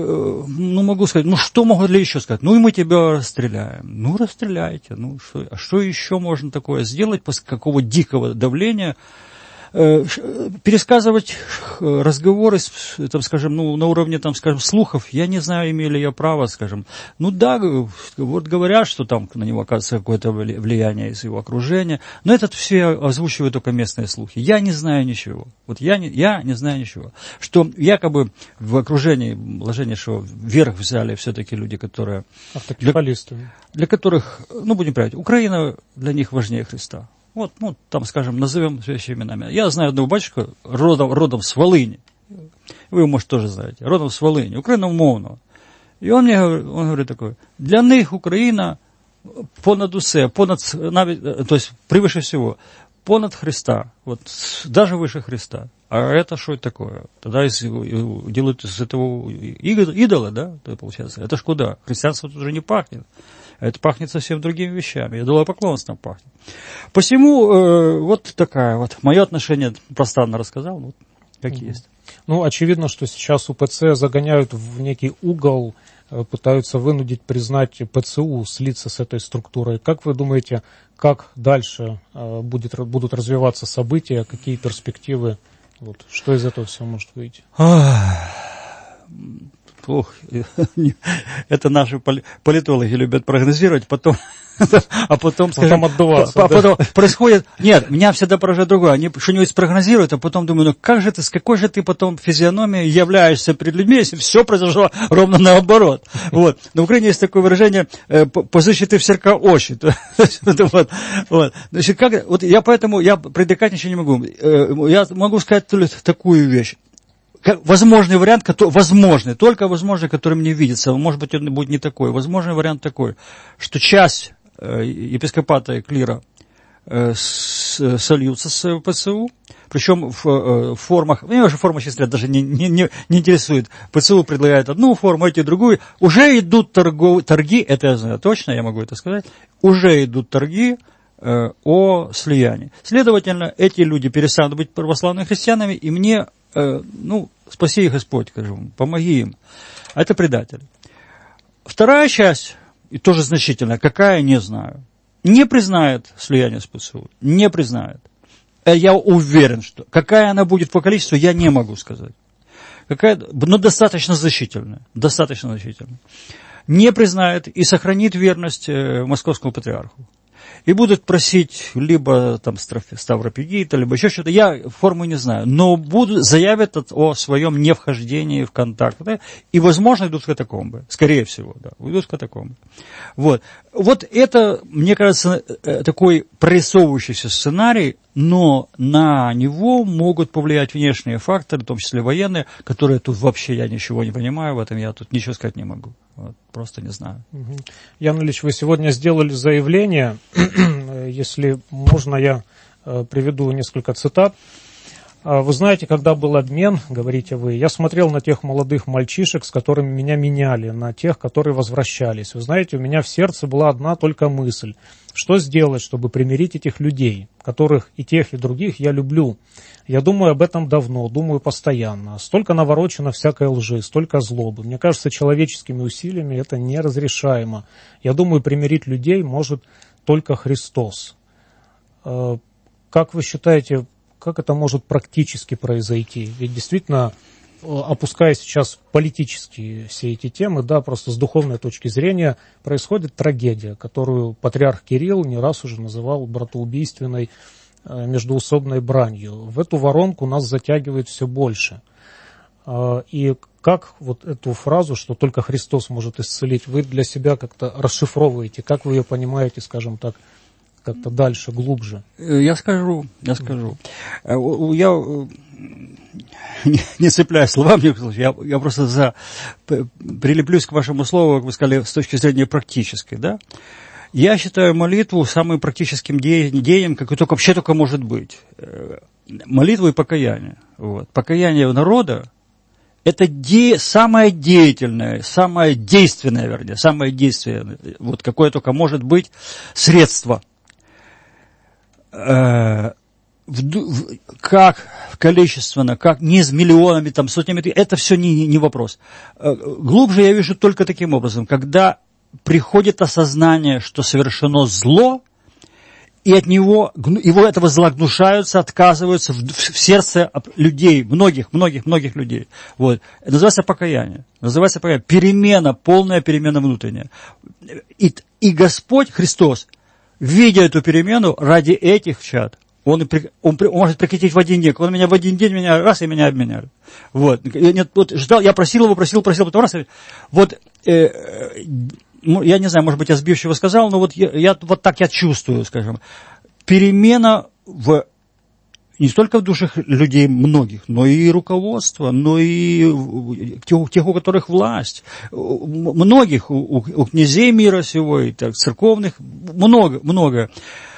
могу сказать, что могут ли еще сказать? И мы тебя расстреляем. Расстреляйте, а что еще можно такое сделать, после какого дикого давления? Пересказывать разговоры, там, скажем, на уровне, там, скажем, слухов, я не знаю, имею ли я право, скажем. Да, вот говорят, что там на него оказывается какое-то влияние из его окружения, но это все озвучивают только местные слухи. Я не знаю ничего. Вот я не знаю ничего. Что якобы в окружении блаженнейшего вверх взяли все-таки люди, которые... Автокефалисты. Для которых, будем править, Украина для них важнее Христа. Вот, там, скажем, назовем следующими именами. Я знаю одного батюшку, родом с Волыни. Вы его, может, тоже знаете. Родом с Волыни, україномовного. И он говорит такое, для них Украина понад усе, то есть превыше всего, понад Христа, вот, даже выше Христа. А это что это такое? Тогда делают из этого идола, да, получается. Это ж куда? Христианство тут уже не пахнет. Это пахнет совсем другими вещами. Идолопоклонством пахнет. Посему вот такая вот. Мое отношение пространно рассказал, как есть. Очевидно, что сейчас УПЦ загоняют в некий угол, пытаются вынудить признать ПЦУ, слиться с этой структурой. Как вы думаете, как дальше будут развиваться события, какие перспективы? Что из этого всего может выйти? это наши политологи любят прогнозировать, потом отдуваться. Потом происходит... Нет, меня всегда поражает другое. Они что-нибудь спрогнозируют, а потом думаю, ну как же ты, с какой же ты потом физиономией являешься перед людьми, если все произошло ровно наоборот. Вот. На Украине есть такое выражение «позыщи в серка очи». Значит, поэтому я предикать ничего не могу. Я могу сказать только такую вещь. Возможный вариант, только возможный, который мне видится, может быть, он будет не такой. Возможный вариант такой, что часть епископата и клира сольются с ПЦУ, причем в формах, меня уже форма числа даже не интересует. ПЦУ предлагает одну форму, эти другую. Уже идут торги, это я знаю точно, я могу это сказать, уже идут торги о слиянии. Следовательно, эти люди перестанут быть православными христианами, и мне, спаси их Господь, скажем, помоги им. А это предатели. Вторая часть, и тоже значительная, какая, не знаю, не признает слияние с ПЦУ, не признает. Я уверен, что какая она будет по количеству, я не могу сказать. Но достаточно значительная. Не признает и сохранит верность московскому патриарху. И будут просить либо там Ставропигита, либо еще что-то. Я форму не знаю. Но заявят о своем невхождении в контакт. Да? И, возможно, идут в катакомбы. Скорее всего, да. Идут в катакомбы. Вот это, мне кажется, такой прорисовывающийся сценарий, но на него могут повлиять внешние факторы, в том числе военные, которые тут вообще я ничего не понимаю, в этом я тут ничего сказать не могу. Просто не знаю. Ян Ильич, вы сегодня сделали заявление, если можно, я приведу несколько цитат. Вы знаете, когда был обмен, говорите вы, я смотрел на тех молодых мальчишек, с которыми меня меняли, на тех, которые возвращались. Вы знаете, у меня в сердце была одна только мысль. Что сделать, чтобы примирить этих людей, которых и тех, и других я люблю? Я думаю об этом давно, думаю постоянно. Столько наворочено всякой лжи, столько злобы. Мне кажется, человеческими усилиями это неразрешаемо. Я думаю, примирить людей может только Христос. Как вы считаете, как это может практически произойти? Ведь действительно, опуская сейчас политические все эти темы, да, просто с духовной точки зрения, происходит трагедия, которую патриарх Кирилл не раз уже называл братоубийственной междоусобной бранью. В эту воронку нас затягивает все больше. И как вот эту фразу, что только Христос может исцелить, вы для себя как-то расшифровываете, как вы ее понимаете, скажем так, как-то дальше, глубже? Я скажу. Я не цепляюсь словами, я просто прилеплюсь к вашему слову, как вы сказали, с точки зрения практической, да? Я считаю молитву самым практическим деянием, как вообще только может быть. Молитву и покаяние. Вот. Покаяние народа – это самое деятельное, самое действенное, вот какое только может быть средство. Как количественно, как не с миллионами, там, сотнями, это все не вопрос. Глубже я вижу только таким образом, когда приходит осознание, что совершено зло, и от его этого зла гнушаются, отказываются в сердце людей, многих людей. Вот. Это называется покаяние. Полная перемена внутренняя. И Господь, Христос, видя эту перемену, ради этих чад, он может прекратить в один день. Он меня в один день, и меня обменяли. Вот. Я просил его, потом раз. Вот, я не знаю, может быть, я сбивчиво сказал, но вот так я чувствую, скажем. Перемена не только в душах людей многих, но и руководства, но и тех, у которых власть. Многих, у князей мира сего, и церковных, много.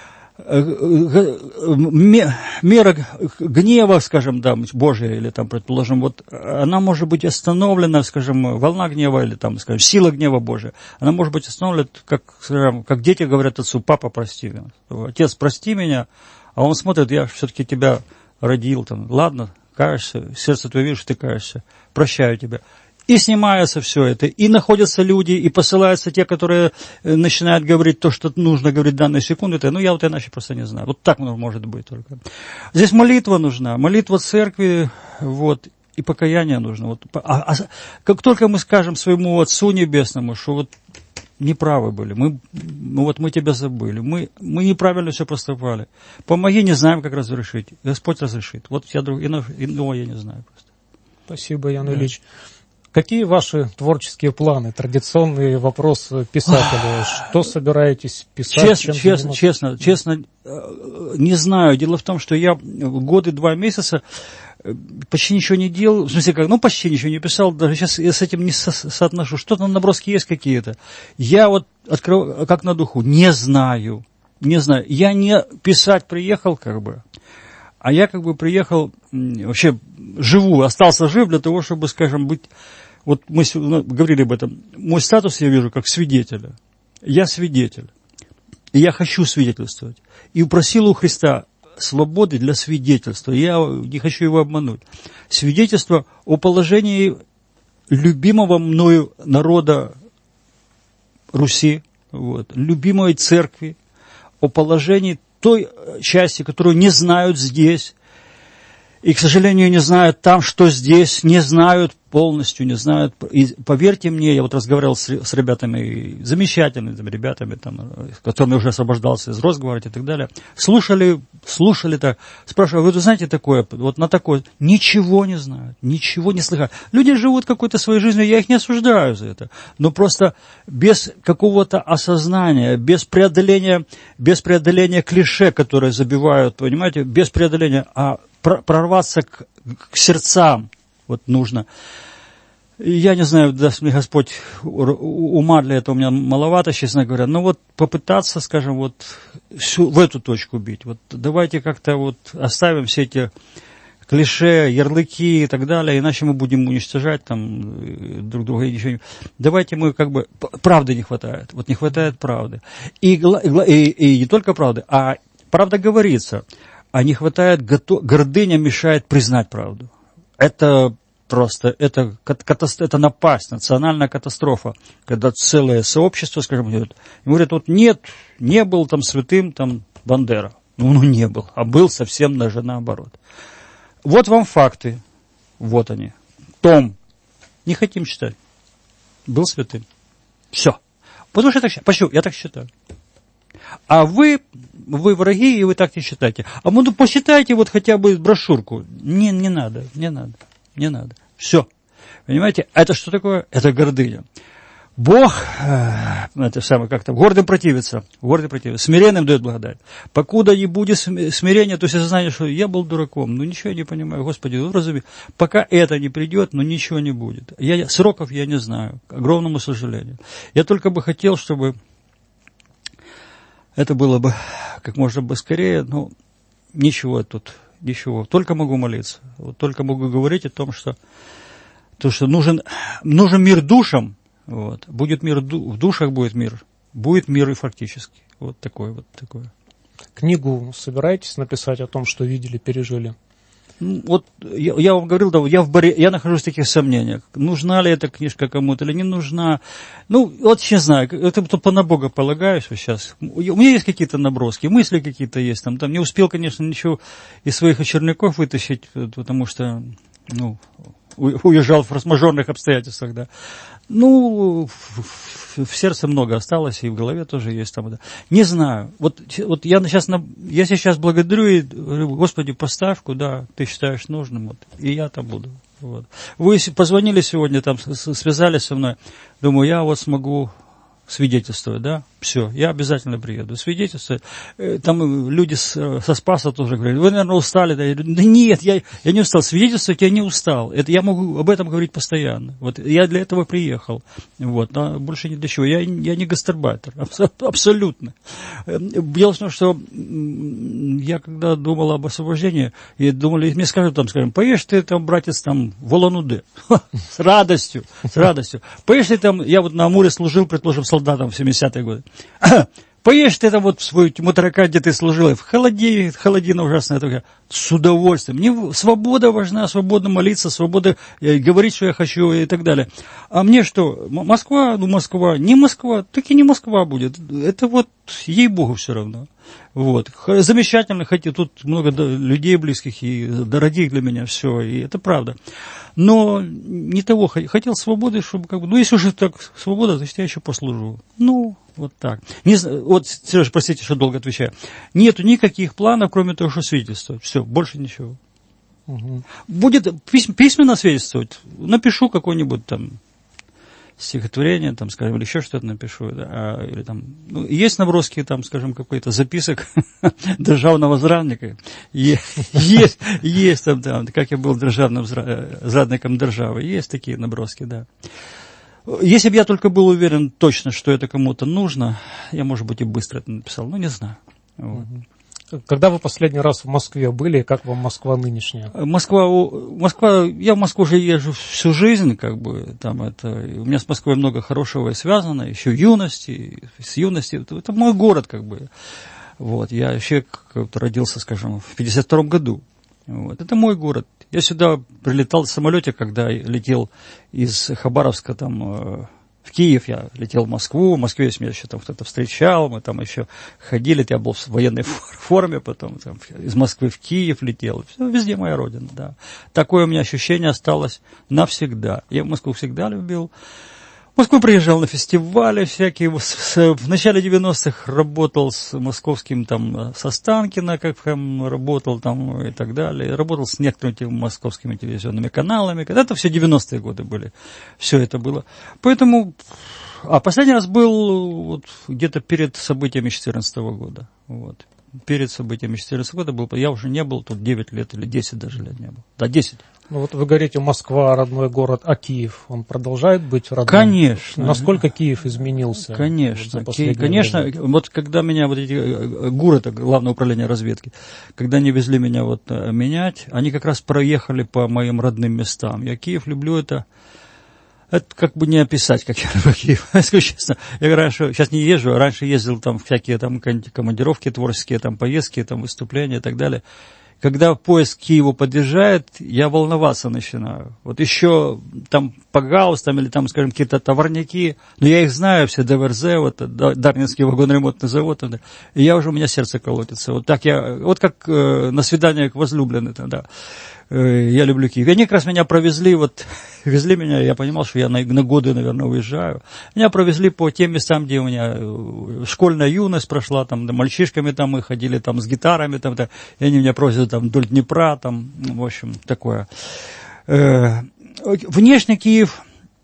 Мера гнева, скажем, да, Божия, или там, предположим, вот она может быть остановлена, скажем, волна гнева, или там, скажем, сила гнева Божия, она может быть остановлена, как дети говорят отцу: папа, прости меня, отец, прости меня, а он смотрит: я все-таки тебя родил, там, ладно, каешься, сердце твое видишь, ты каешься, прощаю тебя. И снимается все это, и находятся люди, и посылаются те, которые начинают говорить то, что нужно говорить в данную секунду. Я вот иначе просто не знаю. Вот так может быть только. Здесь молитва нужна, молитва церкви, вот. и покаяние нужно. Вот, как только мы скажем своему Отцу Небесному, что вот неправы были, мы тебя забыли, мы неправильно все поступали. Помоги, не знаем, как разрешить. Господь разрешит. Вот иного я не знаю просто. Спасибо, Ян Ильич. Какие ваши творческие планы? Традиционный вопрос писателя. Что собираетесь писать? Честно, не знаю. Дело в том, что я год и 2 месяца почти ничего не делал. В смысле, почти ничего не писал. Даже сейчас я с этим не соотношу. Что-то наброски есть какие-то. Я вот открыл, как на духу, не знаю. Я не писать приехал, а я приехал, вообще остался жив для того, чтобы, скажем, быть... Вот мы говорили об этом. Мой статус я вижу как свидетеля. Я свидетель. И я хочу свидетельствовать. И просил у Христа свободы для свидетельства. Я не хочу его обмануть. Свидетельство о положении любимого мною народа Руси, любимой церкви, о положении той части, которую не знают здесь, и, к сожалению, не знают там, что здесь, не знают полностью, не знают. И поверьте мне, я разговаривал с ребятами, замечательными ребятами, с которыми уже освобождался из Росгвардии и так далее, слушали так, спрашивали, вы знаете такое, на такое, ничего не знают, ничего не слыхают. Люди живут какой-то своей жизнью, я их не осуждаю за это, но просто без какого-то осознания, без преодоления клише, которые забивают, понимаете, без преодоления, прорваться к сердцам нужно. И я не знаю, даст мне Господь ума для этого, у меня маловато, честно говоря, но попытаться, скажем, в эту точку бить. Давайте как-то оставим все эти клише, ярлыки и так далее, иначе мы будем уничтожать друг друга и ничего не... Давайте мы правды не хватает, не хватает правды. И не только правды, а правда говорится. А не хватает, гордыня мешает признать правду. Это напасть, национальная катастрофа, когда целое сообщество, скажем, говорят, нет, не был святым Бандера. Не был, а был совсем даже наоборот. Вот вам факты, вот они. Том, не хотим читать, был святым. Все. Потому что я так считаю. А вы враги, и вы так не считаете. А посчитайте хотя бы брошюрку. Не надо. Все. Понимаете, это что такое? Это гордыня. Бог, гордым противится, смиренным дает благодать. Покуда не будет смирения, то есть осознание, что я был дураком, ничего не понимаю, Господи, разуми. Пока это не придет, ничего не будет. Сроков я не знаю, к огромному сожалению. Я только бы хотел, чтобы это было бы как можно быстрее, ничего. Только могу молиться. Только могу говорить о том, что нужен мир душам. Будет мир в душах, будет мир и фактически. Такое. Книгу собираетесь написать о том, что видели, пережили? Я вам говорил, я нахожусь в таких сомнениях. Нужна ли эта книжка кому-то или не нужна? Не знаю, это на Бога полагаюсь сейчас. У меня есть какие-то наброски, мысли какие-то есть. Там не успел, конечно, ничего из своих очерняков вытащить, потому что, уезжал в форс-мажорных обстоятельствах, да. В сердце много осталось, и в голове тоже есть там. Да. Не знаю. Я сейчас благодарю и говорю, Господи, поставь, куда ты считаешь нужным, и я там буду. Вы позвонили сегодня, связались со мной, думаю, я смогу свидетельствовать, да, все, я обязательно приеду, свидетельствовать. Там люди со Спаса тоже говорят, вы, наверное, устали, да? Я говорю, да нет, я не устал, свидетельствовать я не устал, это я могу об этом говорить постоянно, я для этого приехал, но больше ни для чего, я не гастарбайтер, абсолютно. Дело в том, что я когда думал об освобождении, мне скажут, поешь ты братец, в Улан-Удэ, с радостью, поешь ты я на Амуре служил, предположим, солдатам в 70-е годы. Поешь ты там вот в свою мутарака, где ты служила, в холодина ужасная такая, с удовольствием. Мне свобода важна, свободно молиться, свобода говорить, что я хочу и так далее. А мне что, Москва, Москва, не Москва, так и не Москва будет. Это вот ей-богу все равно. Вот. Замечательно, хотя тут много людей близких и дорогих для меня, все, и это правда. Но не того, хотел свободы, чтобы если уже так свобода, значит я еще послужу. Вот так. Вот, Сережа, простите, что долго отвечаю. Нету никаких планов, кроме того, что свидетельствовать. Все, больше ничего. Угу. Будет письменно свидетельствовать. Напишу какое-нибудь там стихотворение, там, скажем, или еще что-то напишу. Да, или там, есть наброски, там, скажем, какой-то записок державного зрадника. Есть там, как я был державным зрадником державы. Есть такие наброски, да. Если бы я только был уверен точно, что это кому-то нужно, я, может быть, и быстро это написал, не знаю. Вот. Когда вы последний раз в Москве были, как вам Москва нынешняя? Москва, я в Москву уже езжу всю жизнь, там у меня с Москвой много хорошего связано, еще с юности, это мой город, Вот, я вообще родился, скажем, в 52-м году. Вот. Это мой город. Я сюда прилетал в самолете, когда летел из Хабаровска в Киев, я летел в Москву, в Москве я еще там кто-то встречал, мы там еще ходили, я был в военной форме, потом из Москвы в Киев летел, все, везде моя родина, да. Такое у меня ощущение осталось навсегда. Я Москву всегда любил. В Москву приезжал на фестивали всякие. В начале 90-х работал с московским, с Останкино, работал и так далее. Работал с некоторыми московскими телевизионными каналами. Это все 90-е годы были. Все это было. Поэтому... А последний раз был где-то перед событиями 2014 года. Вот. Перед событиями 2014 года был. Я уже не был тут 9 лет или 10 даже лет не был. Да, 10. Вот вы говорите, Москва родной город, а Киев, он продолжает быть родным? Конечно. Насколько Киев изменился? Конечно. Конечно. Вот когда меня эти ГУР, это Главное управление разведки, когда они везли меня менять, они как раз проехали по моим родным местам. Я Киев люблю, это не описать, как я люблю Киев. Скажу честно, я сейчас не езжу, а раньше ездил всякие командировки творческие, поездки, выступления и так далее. Когда поезд к Киеву подъезжает, я волноваться начинаю. Вот еще по гаусс, или скажем, какие-то товарняки, но я их знаю, все ДВРЗ, Дарницкий вагоноремонтный завод, и у меня сердце колотится. Вот так как на свидание к возлюбленной тогда. Я люблю Киев. И они как раз меня везли меня, я понимал, что я на годы, наверное, уезжаю. Меня провезли по тем местам, где у меня школьная юность прошла, мальчишками мы ходили, с гитарами, и они меня провезли вдоль Днепра, в общем, такое. Внешне Киев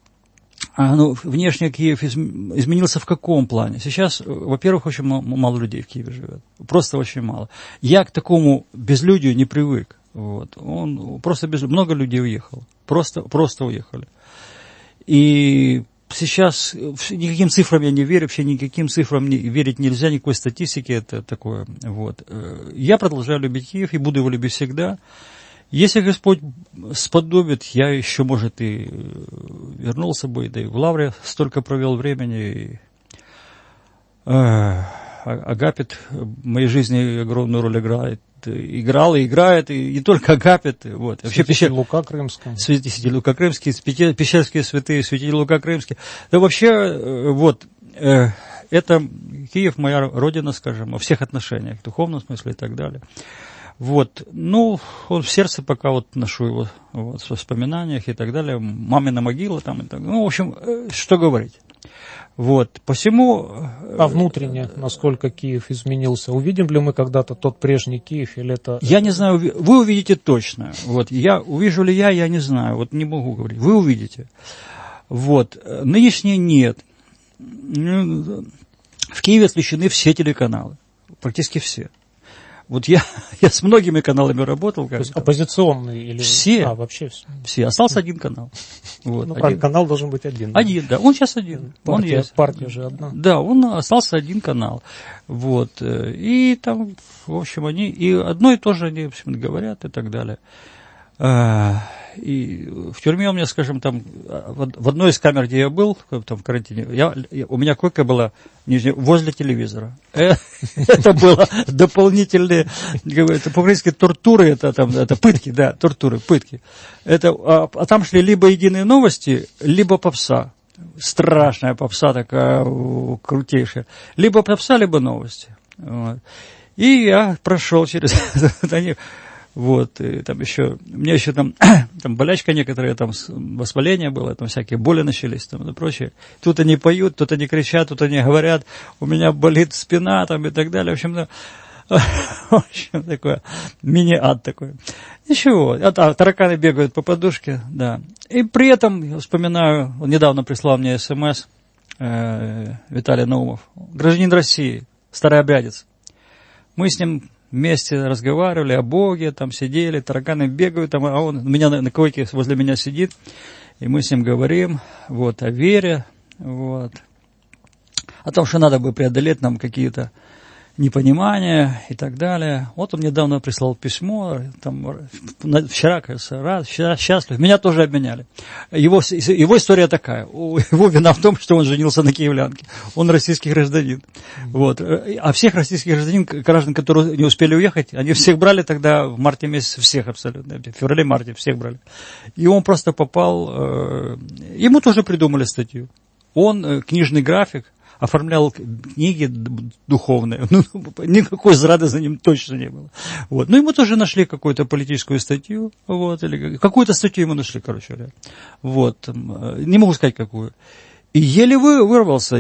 изменился в каком плане? Сейчас, во-первых, очень мало людей в Киеве живет. Просто очень мало. Я к такому безлюдию не привык. Вот. Много людей уехало. Просто уехали. И сейчас никаким цифрам я не верю, вообще никаким цифрам верить нельзя, никакой статистике, это такое. Вот. Я продолжаю любить Киев и буду его любить всегда. Если Господь сподобит, я еще, может, и вернулся бы, да и в Лавре столько провел времени. Агапит в моей жизни огромную роль играл и играет, и не только Агапит. Вот. Святитель Лука Крымский. Святитель Лука Крымский, пещерские святые, святитель Лука Крымский. Да вообще, это Киев моя родина, скажем, во всех отношениях, в духовном смысле и так далее. Вот, он в сердце пока ношу его в воспоминаниях и так далее, мамина могила и так. В общем, что говорить. Вот, посему... А внутренне, насколько Киев изменился? Увидим ли мы когда-то тот прежний Киев, или это... Я не знаю, вы увидите точно. Вот, увижу ли я не знаю, не могу говорить. Вы увидите. Вот, нынешнее нет. В Киеве отключены все телеканалы, практически все. Вот я с многими каналами работал. То есть оппозиционные или... Все. Вообще все. Все. Остался один канал. Вот, канал должен быть один. Один, да. Он сейчас один. Партия же одна. Да, остался один канал. Вот. И в общем, они и одно и то же они, в общем, говорят и так далее. И в тюрьме у меня, скажем, там, в одной из камер, где я был, там, в карантине, у меня койка была возле телевизора. Это было дополнительные, по-украински, тортуры, это пытки, да, тортуры, пытки. А там шли либо единые новости, либо попса. Страшная попса такая, крутейшая. Либо попса, либо новости. Вот. И я прошел через они. Вот, и там еще, у меня еще там болячка некоторые, там воспаление было, там всякие боли начались, там и прочее. Тут они поют, тут они кричат, тут они говорят, у меня болит спина, там и так далее. В общем, такое, мини-ад такой. Ничего, тараканы бегают по подушке, да. И при этом, я вспоминаю, он недавно прислал мне СМС, Виталий Наумов, гражданин России, старообрядец. Мы с ним вместе разговаривали о Боге, там сидели, тараканы бегают, там, а он у меня на койке возле меня сидит, и мы с ним говорим, вот, о вере, вот, о том, что надо бы преодолеть нам какие-то непонимания и так далее. Вот он недавно прислал письмо, там, вчера, кажется, рад, счастлив. Меня тоже обменяли. Его история такая. Его вина в том, что он женился на киевлянке. Он российский гражданин. Вот. А всех российских граждан, которые не успели уехать, они всех брали тогда в марте месяце, всех абсолютно. В феврале-марте всех брали. И он просто попал... Ему тоже придумали статью. Он книжный график, оформлял книги духовные. Ну, никакой зрады за ним точно не было. Вот. Ну, ему тоже нашли какую-то политическую статью. Вот, или какую-то статью ему нашли, короче говоря. Вот. Не могу сказать, какую. И еле вырвался,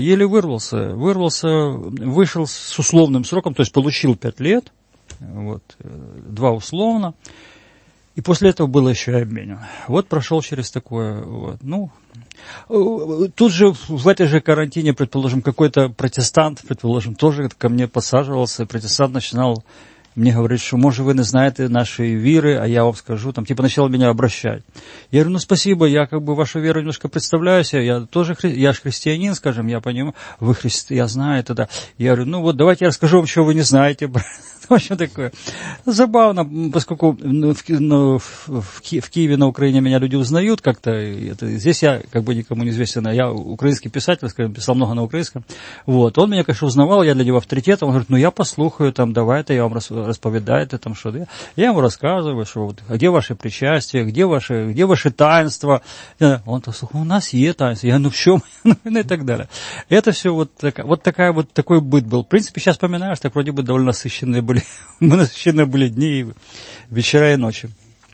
вышел с условным сроком, то есть получил 5 лет, вот, 2 условно. И после этого было еще и обменен. Вот прошел через такое. Вот. Ну, тут же в этой же карантине, предположим, какой-то протестант, предположим, тоже ко мне подсаживался, и протестант начинал мне говорить, что, может, вы не знаете нашей веры, а я вам скажу, там, типа, начал меня обращать. Я говорю, ну, спасибо, я как бы вашу веру немножко представляю себе, я тоже, я же христианин, скажем, я понимаю, вы я знаю это, да. Я говорю, ну, вот давайте я расскажу вам, что вы не знаете, в общем, такое. Забавно, поскольку в Киеве, на Украине меня люди узнают как-то. Здесь я как бы никому не известен. Я украинский писатель, скажем, писал много на украинском. Вот. Он меня, конечно, узнавал, я для него авторитет. Он говорит, ну я послухаю, там, давайте я вам расповедайте, там, что. Я ему рассказываю, что вот, где ваше причастие, где ваши таинства. Он то слухал, у нас есть таинство. Я, ну в чем? Ну и так далее. Это все вот такой быт был. В принципе, сейчас вспоминаешь, так вроде бы довольно насыщенные были дни, вечера и ночи.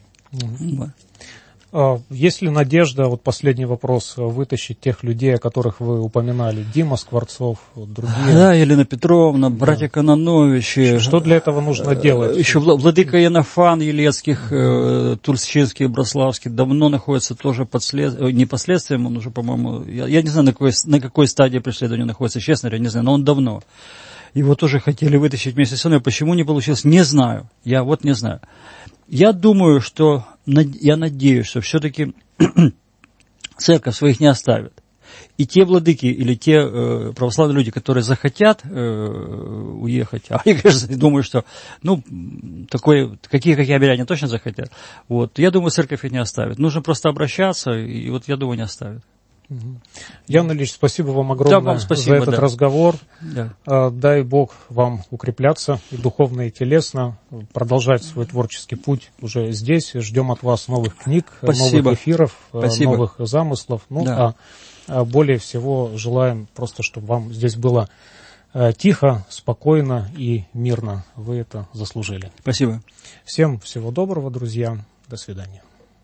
Есть ли надежда, вот последний вопрос, вытащить тех людей, о которых вы упоминали, Дима Скворцов, другие? Да, Елена Петровна, братья Кононовичи. Что для этого нужно делать? Еще владыка Янофан Елецких, Турчинский, Брославский, давно находится тоже не под следствием, он уже, по-моему, я не знаю, на какой стадии преследования находится, честно говоря, не знаю, но он давно. Его тоже хотели вытащить вместе со мной. Почему не получилось? Не знаю. Я вот не знаю. Я думаю, я надеюсь, что все-таки церковь своих не оставит. И те владыки или те православные люди, которые захотят уехать, а я, конечно, думаю, что, ну, какие миряне точно захотят, вот, я думаю, церковь их не оставит. Нужно просто обращаться, и вот я думаю, не оставит. Ян Ильич, спасибо вам огромное вам спасибо, за этот разговор. Да. Дай Бог вам укрепляться и духовно, и телесно, продолжать свой творческий путь уже здесь. Ждем от вас новых книг, новых эфиров, новых замыслов. Ну, да. А более всего желаем просто, чтобы вам здесь было тихо, спокойно и мирно. Вы это заслужили. Спасибо. Всем всего доброго, друзья. До свидания.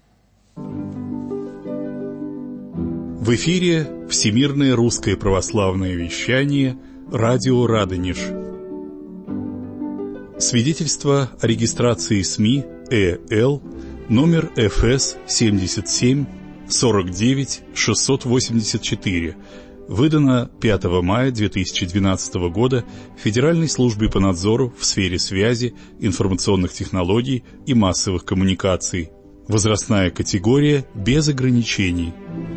В эфире Всемирное русское православное вещание «Радио Радонеж». Свидетельство о регистрации СМИ ЭЛ номер ФС 77 49 684, выдано 5 мая 2012 года Федеральной службой по надзору в сфере связи, информационных технологий и массовых коммуникаций. Возрастная категория без ограничений.